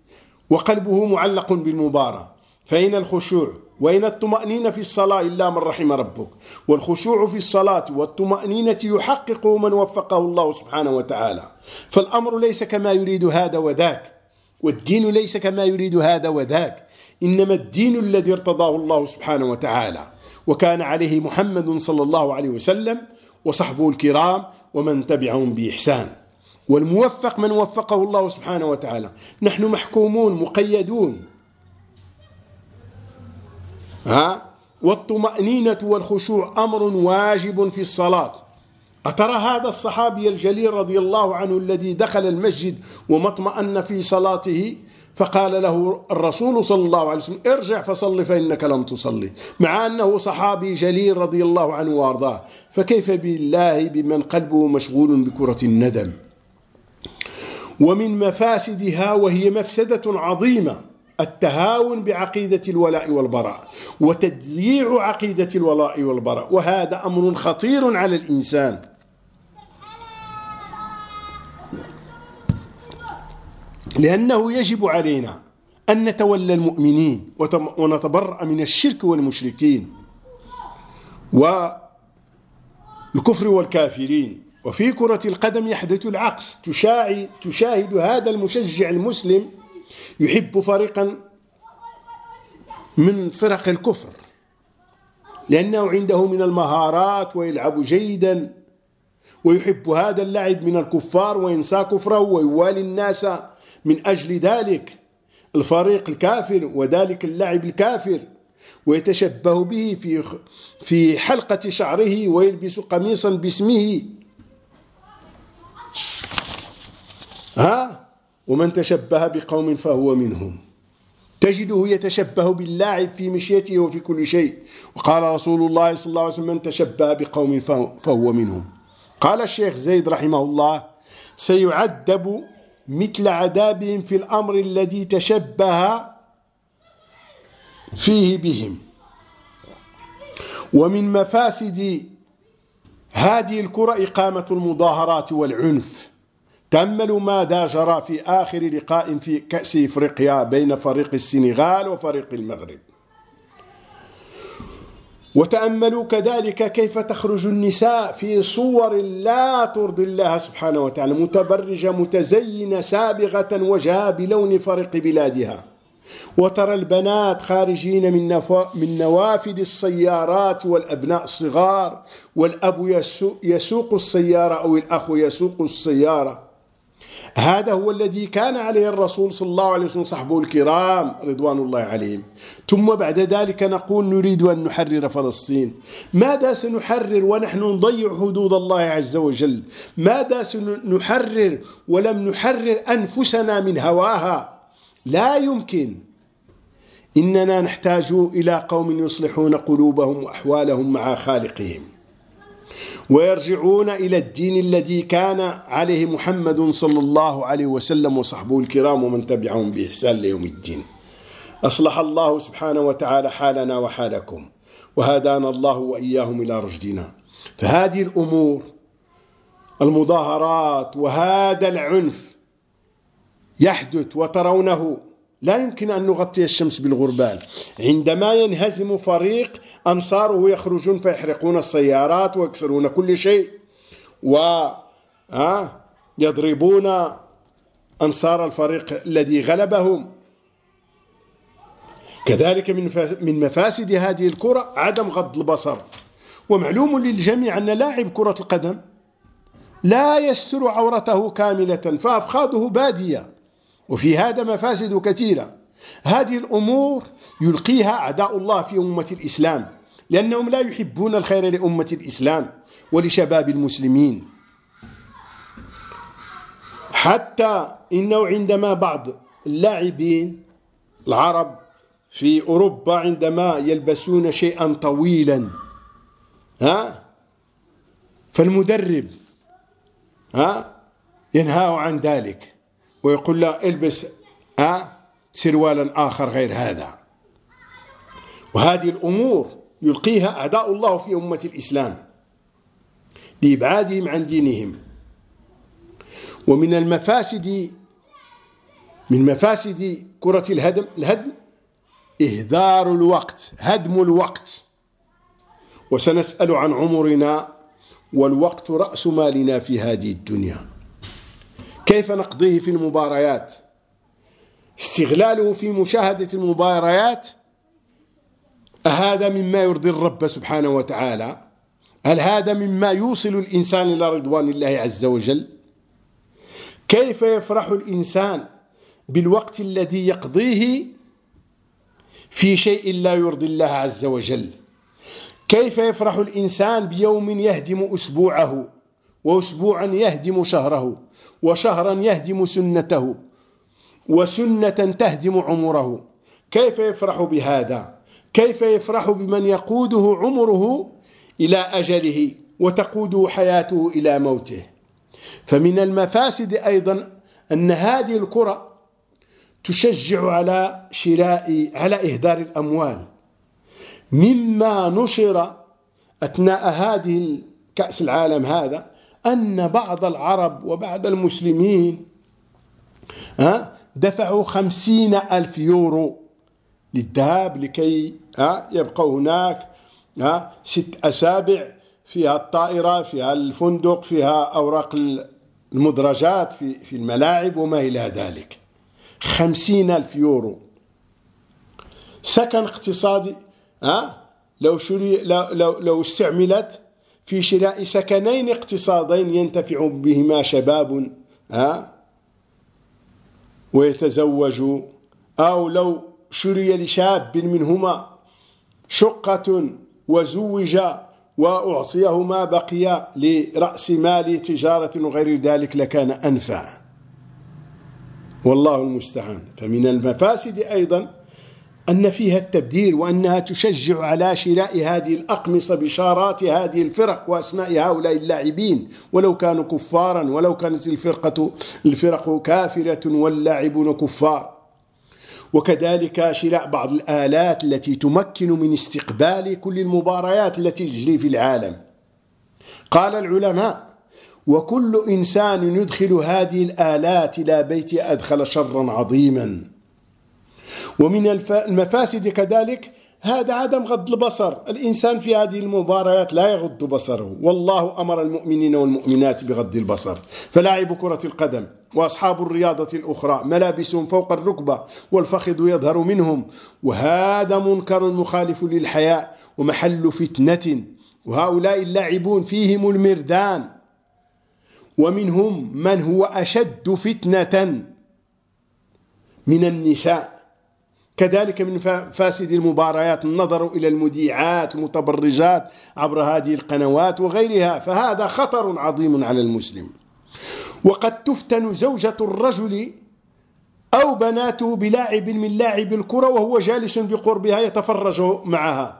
وقلبه معلق بالمباراة. فأين الخشوع وأين الطمأنينة في الصلاة إلا من رحم ربك. والخشوع في الصلاة والطمأنينة يحققه من وفقه الله سبحانه وتعالى. فالأمر ليس كما يريد هذا وذاك، والدين ليس كما يريد هذا وذاك، إنما الدين الذي ارتضاه الله سبحانه وتعالى وكان عليه محمد صلى الله عليه وسلم وصحبه الكرام ومن تبعهم بإحسان. والموفق من وفقه الله سبحانه وتعالى. نحن محكومون مقيدون. ها؟ والطمأنينة والخشوع أمر واجب في الصلاة. أترى هذا الصحابي الجليل رضي الله عنه الذي دخل المسجد وما اطمأن في صلاته، فقال له الرسول صلى الله عليه وسلم: ارجع فصل فإنك لم تصلي، مع أنه صحابي جليل رضي الله عنه وارضاه. فكيف بالله بمن قلبه مشغول بكرة الندم. ومن مفاسدها، وهي مفسدة عظيمة، التهاون بعقيدة الولاء والبراء وتضييع عقيدة الولاء والبراء، وهذا أمر خطير على الإنسان. لأنه يجب علينا أن نتولى المؤمنين ونتبرأ من الشرك والمشركين والكفر والكافرين. وفي كرة القدم يحدث العكس. تشاهد هذا المشجع المسلم يحب فريقا من فرق الكفر لأنه عنده من المهارات ويلعب جيدا، ويحب هذا اللعب من الكفار وينسى كفره ويوالي الناس من أجل ذلك الفريق الكافر وذلك اللاعب الكافر، ويتشبه به في في حلقة شعره ويلبس قميصا باسمه. ها؟ ومن تشبه بقوم فهو منهم. تجده يتشبه باللاعب في مشيته وفي كل شيء. وقال رسول الله صلى الله عليه وسلم: من تشبه بقوم فهو منهم. قال الشيخ زيد رحمه الله: سيعذب مثل عذابهم في الأمر الذي تشبه فيه بهم. ومن مفاسد هذه الكرة إقامة المظاهرات والعنف. تأملوا ماذا جرى في آخر لقاء في كأس إفريقيا بين فريق السنغال وفريق المغرب. وتأملوا كذلك كيف تخرج النساء في صور لا ترضي الله سبحانه وتعالى، متبرجة متزينة سابغة وجهها بلون فريق بلادها. وترى البنات خارجين من من نوافذ السيارات والأبناء الصغار، والأب يسوق السيارة أو الأخ يسوق السيارة. هذا هو الذي كان عليه الرسول صلى الله عليه وسلم صحبه الكرام رضوان الله عليهم. ثم بعد ذلك نقول نريد أن نحرر فلسطين. ماذا سنحرر ونحن نضيع حدود الله عز وجل؟ ماذا سنحرر ولم نحرر أنفسنا من هواها؟ لا يمكن. إننا نحتاج إلى قوم يصلحون قلوبهم وأحوالهم مع خالقهم، ويرجعون إلى الدين الذي كان عليه محمد صلى الله عليه وسلم وصحبه الكرام ومن تبعهم بإحسان ليوم الدين. أصلح الله سبحانه وتعالى حالنا وحالكم، وهدانا الله وإياهم إلى رشدنا. فهذه الأمور، المظاهرات وهذا العنف يحدث وترونه، لا يمكن أن نغطي الشمس بالغربال. عندما ينهزم فريق أنصاره يخرجون فيحرقون السيارات ويكسرون كل شيء ويضربون أنصار الفريق الذي غلبهم. كذلك من مفاسد هذه الكرة عدم غض البصر. ومعلوم للجميع أن لاعب كرة القدم لا يستر عورته كاملة، فأفخاذه بادية، وفي هذا مفاسد كثيرة. هذه الأمور يلقيها أعداء الله في أمة الإسلام، لأنهم لا يحبون الخير لأمة الإسلام ولشباب المسلمين. حتى إنه عندما بعض اللاعبين العرب في أوروبا عندما يلبسون شيئا طويلا ها فالمدرب ها ينهاه عن ذلك ويقول له البس ها سروالا آخر غير هذا. وهذه الأمور يلقيها أعداء الله في أمة الإسلام لإبعادهم عن دينهم. ومن المفاسد من مفاسد كرة الهدم الهدم إهدار الوقت، هدم الوقت. وسنسأل عن عمرنا، والوقت رأس مالنا في هذه الدنيا، كيف نقضيه في المباريات؟ استغلاله في مشاهدة المباريات، أهذا مما يرضي الرب سبحانه وتعالى؟ هل هذا مما يوصل الإنسان إلى رضوان الله عز وجل؟ كيف يفرح الإنسان بالوقت الذي يقضيه في شيء لا يرضي الله عز وجل؟ كيف يفرح الإنسان بيوم يهدم أسبوعه، وأسبوعا يهدم شهره، وشهرا يهدم سنته، وسنة تهدم عمره؟ كيف يفرح بهذا؟ كيف يفرح بمن يقوده عمره إلى أجله وتقوده حياته إلى موته؟ فمن المفاسد أيضا أن هذه الكرة تشجع على شراء على إهدار الأموال، مما نشر أثناء هذه كأس العالم هذا أن بعض العرب وبعض المسلمين دفعوا خمسين ألف يورو للذهاب لكي يبقوا هناك ست أسابع، فيها الطائرة، فيها الفندق، فيها أوراق المدرجات في في الملاعب وما إلى ذلك. خمسين ألف يورو سكن اقتصادي، ها لو شري لو لو لو استعملت في شراء سكنين اقتصادين ينتفع بهما شباب ها ويتزوج، أو لو شري لشاب منهما شقة وزوج وأعطيه ما بقي لرأس مال تجارة وغير ذلك لكان أنفع، والله المستعان. فمن المفاسد أيضا أن فيها التبذير، وأنها تشجع على شراء هذه الأقمصة بشارات هذه الفرق وأسماء هؤلاء اللاعبين، ولو كانوا كفارا، ولو كانت الفرقة الفرق كافرة واللاعبون كفار. وكذلك شراء بعض الآلات التي تمكن من استقبال كل المباريات التي تجري في العالم. قال العلماء: وكل إنسان يدخل هذه الآلات إلى بيته أدخل شرا عظيما. ومن المفاسد كذلك هذا عدم غض البصر، الإنسان في هذه المباريات لا يغض بصره، والله أمر المؤمنين والمؤمنات بغض البصر. فلاعب كرة القدم وأصحاب الرياضة الأخرى ملابسهم فوق الركبة والفخذ يظهر منهم، وهذا منكر مخالف للحياء ومحل فتنة. وهؤلاء اللاعبون فيهم المردان، ومنهم من هو أشد فتنة من النساء. كذلك من فاسد المباريات النظر إلى المذيعات المتبرجات عبر هذه القنوات وغيرها، فهذا خطر عظيم على المسلم. وقد تفتن زوجة الرجل أو بناته بلاعب من لاعب الكرة وهو جالس بقربها يتفرج معها.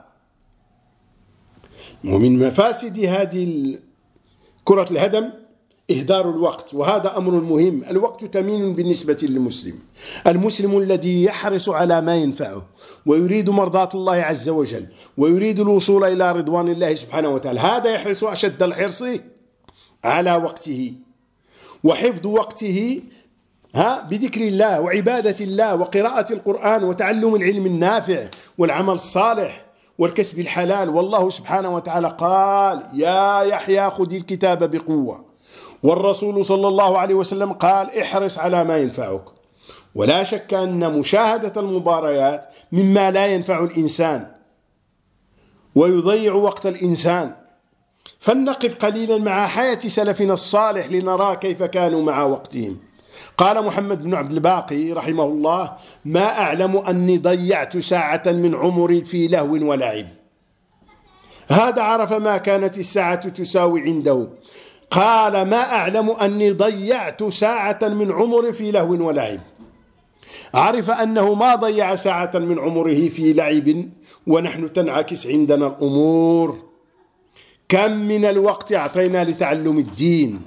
ومن مفاسد هذه كرة الهدم إهدار الوقت، وهذا أمر مهم. الوقت ثمين بالنسبة للمسلم، المسلم الذي يحرص على ما ينفعه ويريد مرضاة الله عز وجل ويريد الوصول إلى رضوان الله سبحانه وتعالى، هذا يحرص أشد الحرص على وقته وحفظ وقته ها بذكر الله وعبادة الله وقراءة القرآن وتعلم العلم النافع والعمل الصالح والكسب الحلال. والله سبحانه وتعالى قال: يا يحيى خذ الكتاب بقوة. والرسول صلى الله عليه وسلم قال: احرص على ما ينفعك. ولا شك أن مشاهدة المباريات مما لا ينفع الإنسان ويضيع وقت الإنسان. فلنقف قليلا مع حياة سلفنا الصالح لنرى كيف كانوا مع وقتهم. قال محمد بن عبد الباقي رحمه الله: ما أعلم أني ضيعت ساعة من عمري في لهو ولعب. هذا عرف ما كانت الساعة تساوي عنده. قال: ما أعلم أني ضيعت ساعة من عمري في لهو ولعب. عرف أنه ما ضيع ساعة من عمره في لعب، ونحن تنعكس عندنا الأمور. كم من الوقت أعطينا لتعلم الدين؟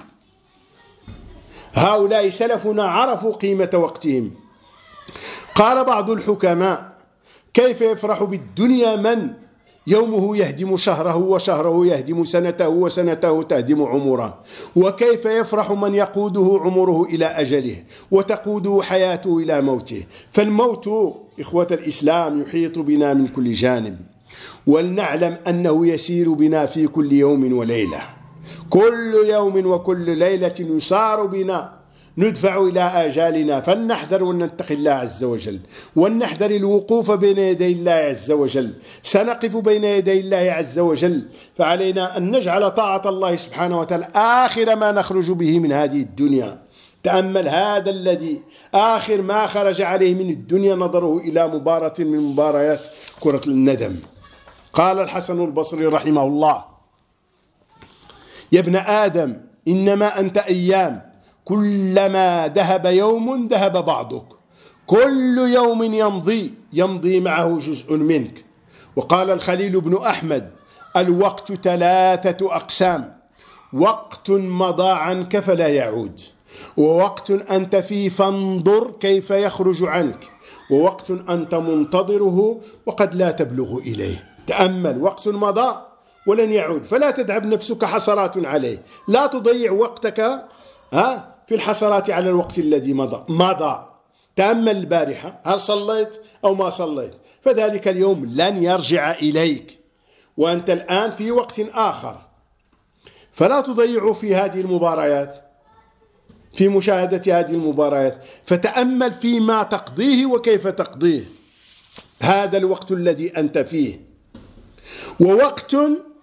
هؤلاء سلفنا عرفوا قيمة وقتهم. قال بعض الحكماء: كيف يفرح بالدنيا من يومه يهدم شهره وشهره يهدم سنته وسنته تهدم عمره. وكيف يفرح من يقوده عمره إلى أجله وتقوده حياته إلى موته. فالموت إخوة الإسلام يحيط بنا من كل جانب، ولنعلم أنه يسير بنا في كل يوم وليلة، كل يوم وكل ليلة يسار بنا، ندفع إلى آجالنا. فلنحذر ونتقي الله عز وجل، ولنحذر الوقوف بين يدي الله عز وجل. سنقف بين يدي الله عز وجل، فعلينا أن نجعل طاعة الله سبحانه وتعالى آخر ما نخرج به من هذه الدنيا. تأمل هذا الذي آخر ما خرج عليه من الدنيا نظره إلى مباراة من مباريات كرة الندم. قال الحسن البصري رحمه الله: يا ابن آدم إنما أنت أيام، كلما ذهب يوم ذهب بعضك، كل يوم يمضي يمضي معه جزء منك. وقال الخليل بن أحمد: الوقت ثلاثة أقسام: وقت مضى عنك فلا يعود، ووقت أنت فيه فانظر كيف يخرج عنك، ووقت أنت منتظره وقد لا تبلغ إليه. تأمل، وقت مضى ولن يعود، فلا تتعب نفسك حسرات عليه، لا تضيع وقتك ها في الحسرات على الوقت الذي مضى مضى. تأمل البارحة، هل صليت أو ما صليت؟ فذلك اليوم لن يرجع إليك، وأنت الآن في وقت آخر، فلا تضيع في هذه المباريات، في مشاهدة هذه المباريات. فتأمل فيما تقضيه وكيف تقضيه. هذا الوقت الذي أنت فيه، ووقت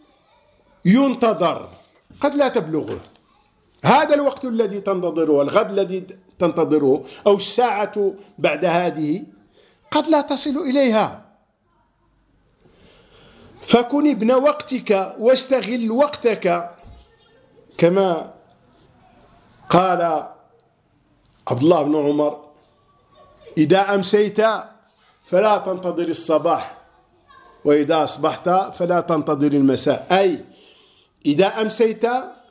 ينتظر قد لا تبلغه. هذا الوقت الذي تنتظره، الغد الذي تنتظره، أو الساعة بعد هذه قد لا تصل إليها. فكن ابن وقتك واستغل وقتك، كما قال عبد الله بن عمر: إذا أمسيت فلا تنتظر الصباح، وإذا أصبحت فلا تنتظر المساء. أي إذا أمسيت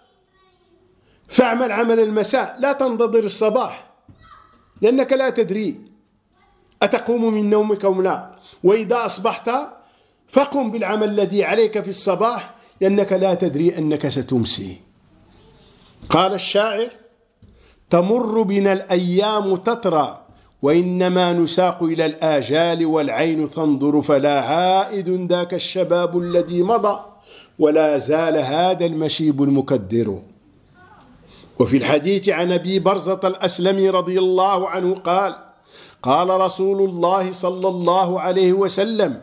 فاعمل عمل المساء، لا تنتظر الصباح، لأنك لا تدري أتقوم من نومك أم لا. وإذا أصبحت فقم بالعمل الذي عليك في الصباح، لأنك لا تدري أنك ستمسي. قال الشاعر: تمر بنا الأيام تترى، وإنما نساق إلى الآجال والعين تنظر، فلا عائد ذاك الشباب الذي مضى، ولا زال هذا المشيب المكدر. وفي الحديث عن أبي برزة الأسلمي رضي الله عنه قال: قال رسول الله صلى الله عليه وسلم: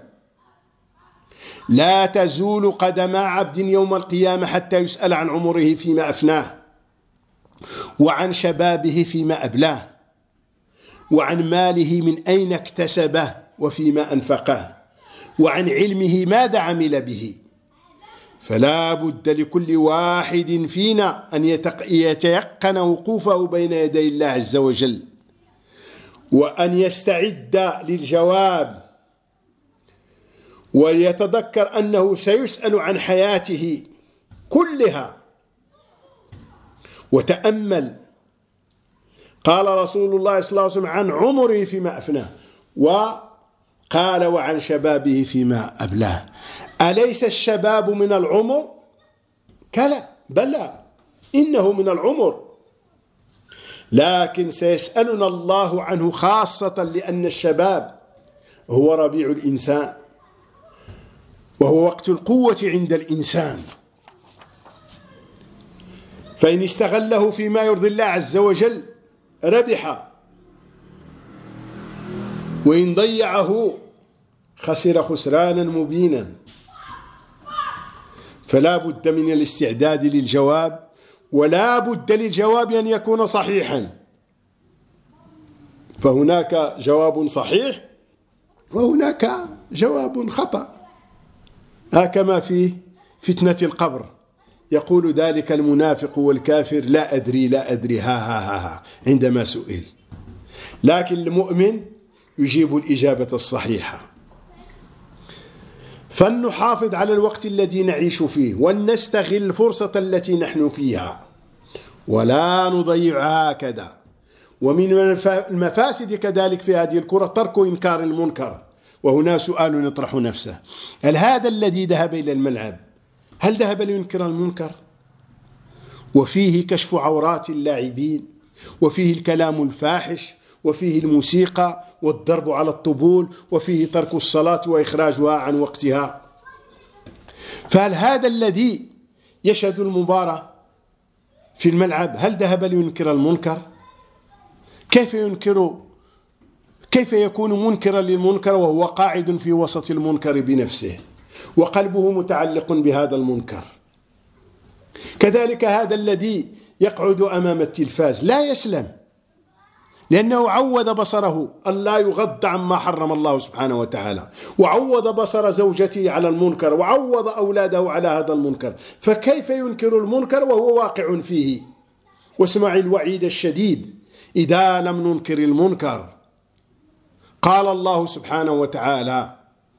لا تزول قدم عبد يوم القيامة حتى يسأل عن عمره فيما أفناه، وعن شبابه فيما أبلاه، وعن ماله من أين اكتسبه وفيما أنفقه، وعن علمه ماذا عمل به. فلا بد لكل واحد فينا أن يتيقن وقوفه بين يدي الله عز وجل، وأن يستعد للجواب، ويتذكر أنه سيسأل عن حياته كلها. وتأمل، قال رسول الله صلى الله عليه وسلم عن عمره فيما أفناه، وقال وعن شبابه فيما أبلاه. أليس الشباب من العمر؟ كلا، بلى، إنه من العمر، لكن سيسألنا الله عنه خاصة، لأن الشباب هو ربيع الإنسان، وهو وقت القوة عند الإنسان. فإن استغله فيما يرضي الله عز وجل ربح، وإن ضيعه خسر خسرانا مبينا. فلا بد من الاستعداد للجواب، ولا بد للجواب أن يكون صحيحا. فهناك جواب صحيح وهناك جواب خطأ، هكما في فتنة القبر، يقول ذلك المنافق والكافر: لا أدري لا أدري ها ها ها, ها عندما سئل. لكن المؤمن يجيب الإجابة الصحيحة. فلنحافظ على الوقت الذي نعيش فيه، ولنستغل الفرصة التي نحن فيها، ولا نضيعها هكذا. ومن المفاسد كذلك في هذه الكرة ترك إنكار المنكر، وهنا سؤال يطرح نفسه: هل هذا الذي ذهب إلى الملعب هل ذهب لينكر المنكر؟ وفيه كشف عورات اللاعبين، وفيه الكلام الفاحش، وفيه الموسيقى والضرب على الطبول، وفيه ترك الصلاة وإخراجها عن وقتها. فهل هذا الذي يشهد المباراة في الملعب هل ذهب لينكر المنكر؟ كيف ينكر كيف يكون منكرا للمنكر وهو قاعد في وسط المنكر بنفسه وقلبه متعلق بهذا المنكر؟ كذلك هذا الذي يقعد أمام التلفاز لا يسلم، لأنه عود بصره أن لا يغض عما حرم الله سبحانه وتعالى، وعود بصر زوجته على المنكر، وعود أولاده على هذا المنكر، فكيف ينكر المنكر وهو واقع فيه؟ واسمع الوعيد الشديد: إذا لم ننكر المنكر، قال الله سبحانه وتعالى: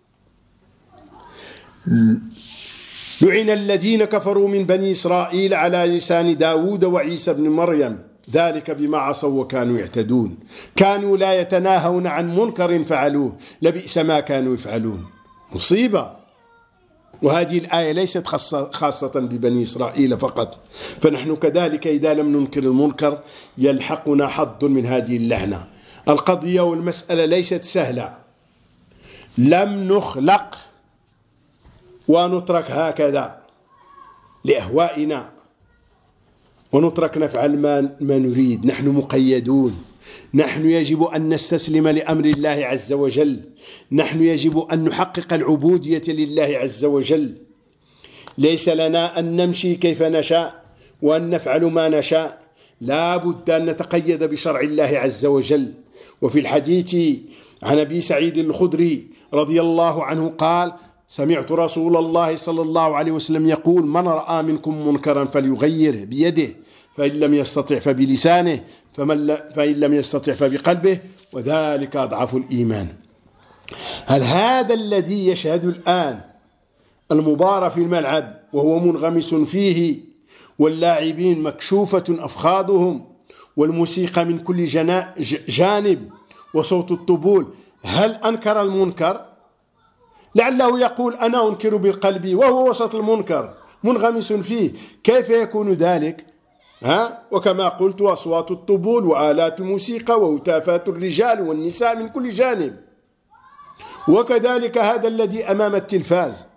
لعن الذين كفروا من بني إسرائيل على لسان داود وعيسى بن مريم ذلك بما عصوا وكانوا يعتدون كانوا لا يتناهون عن منكر فعلوه لبئس ما كانوا يفعلون. مصيبة. وهذه الآية ليست خاصة ببني إسرائيل فقط، فنحن كذلك إذا لم ننكر المنكر يلحقنا حظ من هذه اللعنة. القضية والمسألة ليست سهلة، لم نخلق ونترك هكذا لأهوائنا ونترك نفعل ما, ما نريد. نحن مقيدون، نحن يجب أن نستسلم لأمر الله عز وجل، نحن يجب أن نحقق العبودية لله عز وجل. ليس لنا أن نمشي كيف نشاء وأن نفعل ما نشاء، لا بد أن نتقيد بشرع الله عز وجل. وفي الحديث عن أبي سعيد الخدري رضي الله عنه قال: سمعت رسول الله صلى الله عليه وسلم يقول: من رأى منكم منكرا فليغيره بيده، فإن لم يستطع فبلسانه، فمن فإن لم يستطع فبقلبه، وذلك أضعف الإيمان. هل هذا الذي يشهد الآن المباراة في الملعب وهو منغمس فيه، واللاعبين مكشوفة أفخاذهم، والموسيقى من كل جانب، وصوت الطبول، هل أنكر المنكر؟ لعله يقول: أنا أنكر بالقلب، وهو وسط المنكر منغمس فيه. كيف يكون ذلك؟ ها؟ وكما قلت: أصوات الطبول وآلات الموسيقى وهتافات الرجال والنساء من كل جانب. وكذلك هذا الذي أمام التلفاز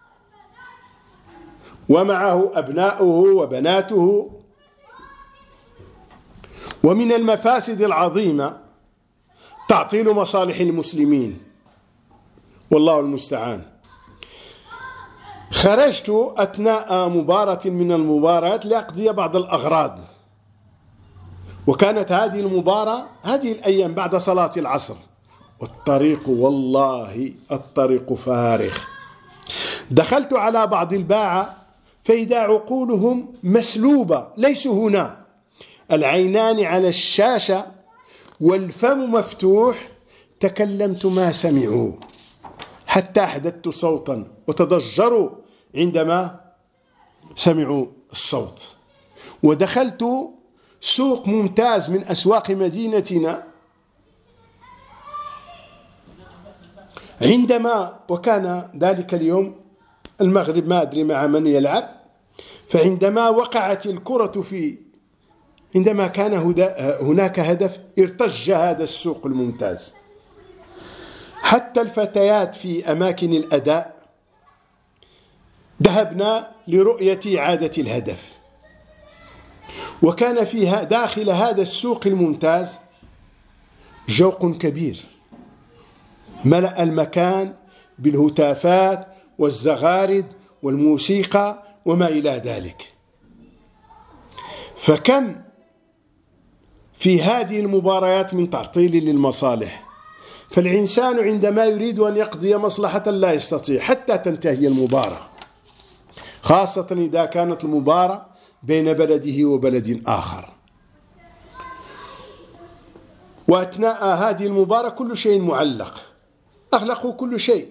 ومعه أبناؤه وبناته. ومن المفاسد العظيمة تعطيل مصالح المسلمين، والله المستعان. خرجت أثناء مباراة من المباريات لأقضي بعض الأغراض، وكانت هذه المباراة هذه الأيام بعد صلاة العصر، والطريق والله الطريق فارغ. دخلت على بعض الباعة فإذا عقولهم مسلوبة، ليسوا هنا، العينان على الشاشة والفم مفتوح. تكلمت ما سمعوا حتى أحدثت صوتا وتضجروا عندما سمعوا الصوت. ودخلت سوق ممتاز من أسواق مدينتنا عندما وكان ذلك اليوم المغرب ما أدري مع من يلعب، فعندما وقعت الكرة في عندما كان هناك هدف ارتج هذا السوق الممتاز، حتى الفتيات في أماكن الأداء ذهبنا لرؤية إعادة الهدف. وكان فيها داخل هذا السوق الممتاز جوق كبير ملأ المكان بالهتافات والزغارد والموسيقى وما إلى ذلك. فكم في هذه المباريات من تعطيل للمصالح. فالإنسان عندما يريد أن يقضي مصلحة لا يستطيع حتى تنتهي المباراة، خاصة إذا كانت المباراة بين بلده وبلد آخر. وأثناء هذه المباراة كل شيء معلق، أغلقوا كل شيء.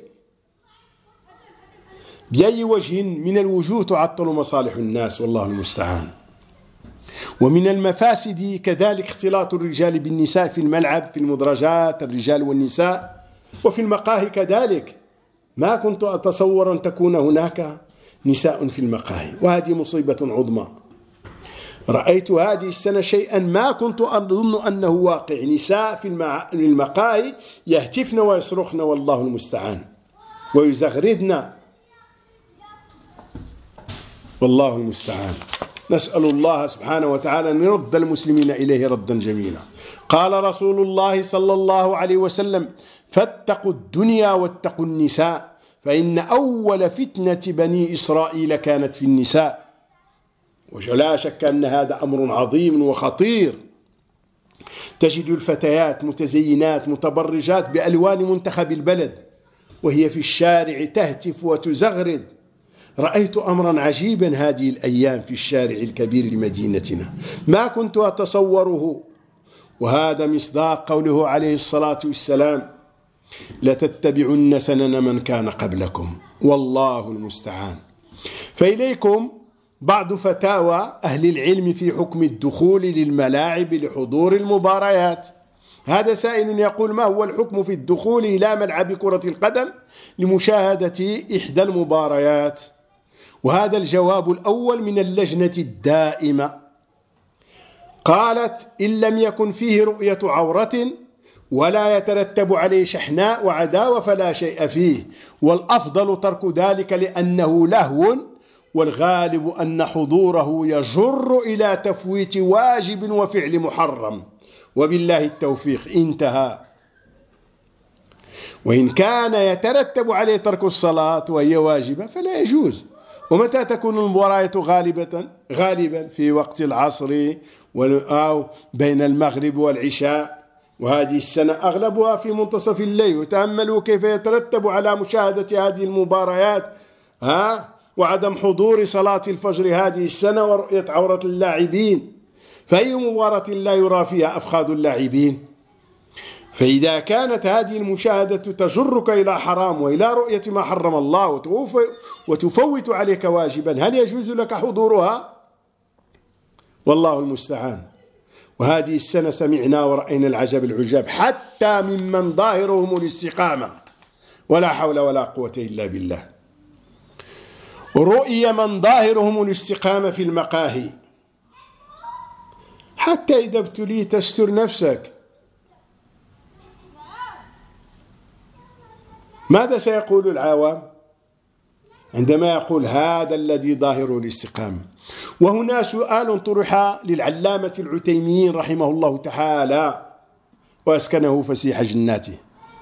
بأي وجه من الوجوه تعطل مصالح الناس؟ والله المستعان. ومن المفاسد كذلك اختلاط الرجال بالنساء في الملعب، في المدرجات، الرجال والنساء وفي المقاهي كذلك، ما كنت أتصور أن تكون هناك نساء في المقاهي، وهذه مصيبة عظمى. رأيت هذه السنة شيئا ما كنت أظن أنه واقع، نساء في المقاهي يهتفن ويصرخن والله المستعان ويزغردن والله المستعان. نسأل الله سبحانه وتعالى أن يرد المسلمين إليه ردا جميلا. قال رسول الله صلى الله عليه وسلم: فاتقوا الدنيا واتقوا النساء، فإن أول فتنة بني إسرائيل كانت في النساء. ولا شك أن هذا أمر عظيم وخطير. تجد الفتيات متزينات متبرجات بألوان منتخب البلد وهي في الشارع تهتف وتزغرد. رأيت أمرا عجيبا هذه الأيام في الشارع الكبير لمدينتنا ما كنت أتصوره، وهذا مصداق قوله عليه الصلاة والسلام: لتتبعن سنن من كان قبلكم والله المستعان. فإليكم بعض فتاوى أهل العلم في حكم الدخول للملاعب لحضور المباريات. هذا سائل يقول: ما هو الحكم في الدخول إلى ملعب كرة القدم لمشاهدة إحدى المباريات؟ وهذا الجواب الأول من اللجنة الدائمة. قالت: إن لم يكن فيه رؤية عورة ولا يترتب عليه شحناء وعداوة فلا شيء فيه، والأفضل ترك ذلك لأنه لهو، والغالب أن حضوره يجر إلى تفويت واجب وفعل محرم، وبالله التوفيق. انتهى. وإن كان يترتب عليه ترك الصلاة وهي واجبة فلا يجوز. ومتى تكون المباراة غالبة غالبا في وقت العصر أو بين المغرب والعشاء، وهذه السنة أغلبها في منتصف الليل. وتأملوا كيف يترتب على مشاهدة هذه المباريات ها وعدم حضور صلاة الفجر هذه السنة ورؤية عورة اللاعبين، فأي مباراة لا يرى فيها أفخاذ اللاعبين؟ فإذا كانت هذه المشاهدة تجرك إلى حرام وإلى رؤية ما حرم الله وتفوت عليك واجبا، هل يجوز لك حضورها؟ والله المستعان. وهذه السنة سمعنا ورأينا العجب العجاب حتى ممن ظاهرهم الاستقامة، ولا حول ولا قوة إلا بالله. رؤية من ظاهرهم الاستقامة في المقاهي، حتى إذا ابتليت تستر نفسك. ماذا سيقول العوام عندما يقول هذا الذي ظاهر الاستقامة؟ وهنا سؤال طرح للعلامة العثيمين رحمه الله تعالى وأسكنه فسيح جناته: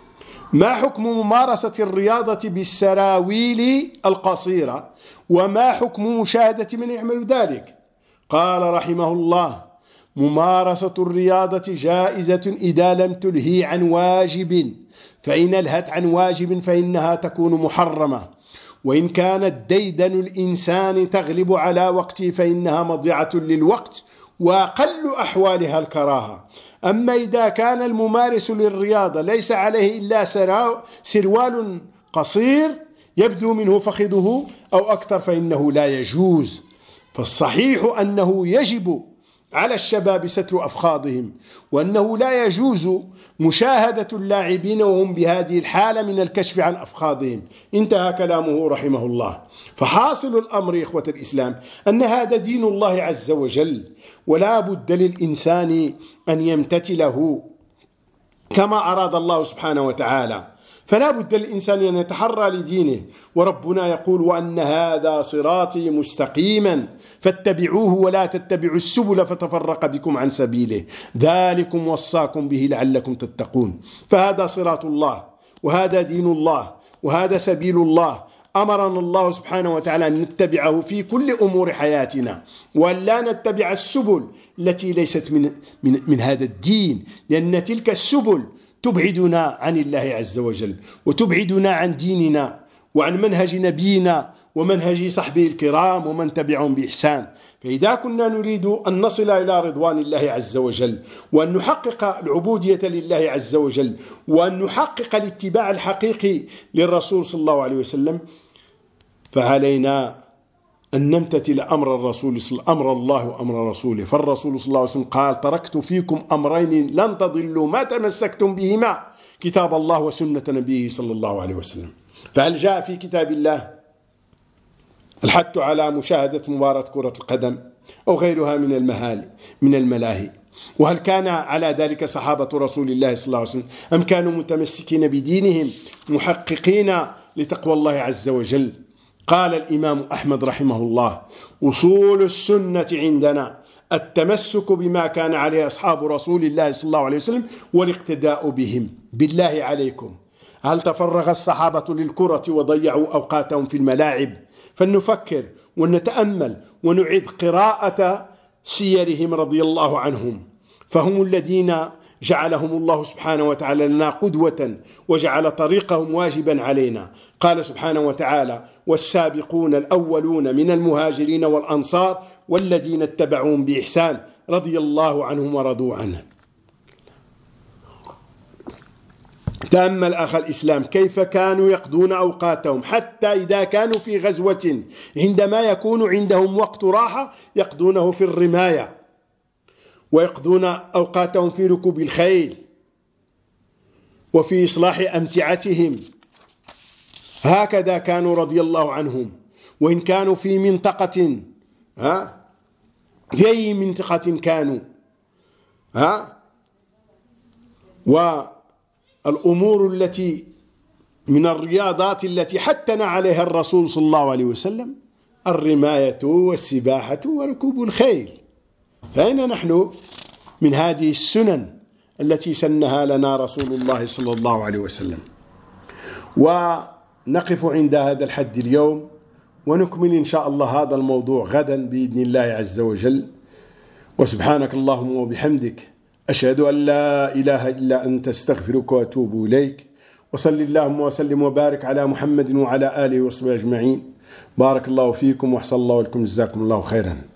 ما حكم ممارسة الرياضة بالسراويل القصيرة، وما حكم مشاهدة من يعمل ذلك؟ قال رحمه الله: ممارسة الرياضة جائزة إذا لم تلهي عن واجب، فإن ألهت عن واجب فإنها تكون محرمة، وإن كانت ديدن الإنسان تغلب على وقته فإنها مضيعة للوقت، وأقل أحوالها الكراهة. أما إذا كان الممارس للرياضة ليس عليه إلا سروال قصير يبدو منه فخذه أو أكثر فإنه لا يجوز. فالصحيح أنه يجب على الشباب ستر أفخاذهم، وأنه لا يجوز مشاهدة اللاعبين وهم بهذه الحالة من الكشف عن أفخاذهم. انتهى كلامه رحمه الله. فحاصل الأمر إخوة الإسلام أن هذا دين الله عز وجل، ولا بد للإنسان أن يمتثله كما أراد الله سبحانه وتعالى. فلا بد للإنسان أن يتحرى لدينه، وربنا يقول: وأن هذا صراطي مستقيما فاتبعوه ولا تتبعوا السبل فتفرق بكم عن سبيله، ذلكم وصاكم به لعلكم تتقون. فهذا صراط الله، وهذا دين الله، وهذا سبيل الله. أمرنا الله سبحانه وتعالى أن نتبعه في كل أمور حياتنا، وأن لا نتبع السبل التي ليست من, من, من هذا الدين، لأن تلك السبل تبعدنا عن الله عز وجل، وتبعدنا عن ديننا وعن منهج نبينا ومنهج صحبه الكرام ومن تبعهم بإحسان. فإذا كنا نريد أن نصل إلى رضوان الله عز وجل، وأن نحقق العبودية لله عز وجل، وأن نحقق الاتباع الحقيقي للرسول صلى الله عليه وسلم، فعلينا أن نمتثل أمر الرسول أمر الله وأمر رسوله. فالرسول صلى الله عليه وسلم قال: تركت فيكم أمرين لن تضلوا ما تمسكتم بهما، كتاب الله وسنة نبيه صلى الله عليه وسلم. فهل جاء في كتاب الله الحث على مشاهدة مباراة كرة القدم أو غيرها من المهال من الملاهي؟ وهل كان على ذلك صحابة رسول الله صلى الله عليه وسلم أم كانوا متمسكين بدينهم محققين لتقوى الله عز وجل؟ قال الإمام أحمد رحمه الله: أصول السنة عندنا التمسك بما كان عليه أصحاب رسول الله صلى الله عليه وسلم والاقتداء بهم. بالله عليكم، هل تفرغ الصحابة للكرة وضيعوا أوقاتهم في الملاعب؟ فلنفكر ونتأمل ونعيد قراءة سيرهم رضي الله عنهم، فهم الذين جعلهم الله سبحانه وتعالى لنا قدوة وجعل طريقهم واجبا علينا. قال سبحانه وتعالى: والسابقون الأولون من المهاجرين والأنصار والذين اتبعوهم بإحسان رضي الله عنهم ورضوا عنه. تأمل أخ الإسلام كيف كانوا يقضون أوقاتهم، حتى إذا كانوا في غزوة عندما يكون عندهم وقت راحة يقضونه في الرماية، ويقضون أوقاتهم في ركوب الخيل وفي إصلاح أمتعتهم. هكذا كانوا رضي الله عنهم. وإن كانوا في منطقة ها في أي منطقة كانوا ها والأمور التي من الرياضات التي حثنا عليها الرسول صلى الله عليه وسلم الرماية والسباحة وركوب الخيل. فأين نحن من هذه السنن التي سنها لنا رسول الله صلى الله عليه وسلم؟ ونقف عند هذا الحد اليوم، ونكمل إن شاء الله هذا الموضوع غدا بإذن الله عز وجل. وسبحانك اللهم وبحمدك، أشهد أن لا إله إلا أنت، استغفرك وأتوب إليك. وصل اللهم وسلم وبارك على محمد وعلى آله وصحبه أجمعين. بارك الله فيكم وأحسن الله لكم، جزاكم الله خيرا.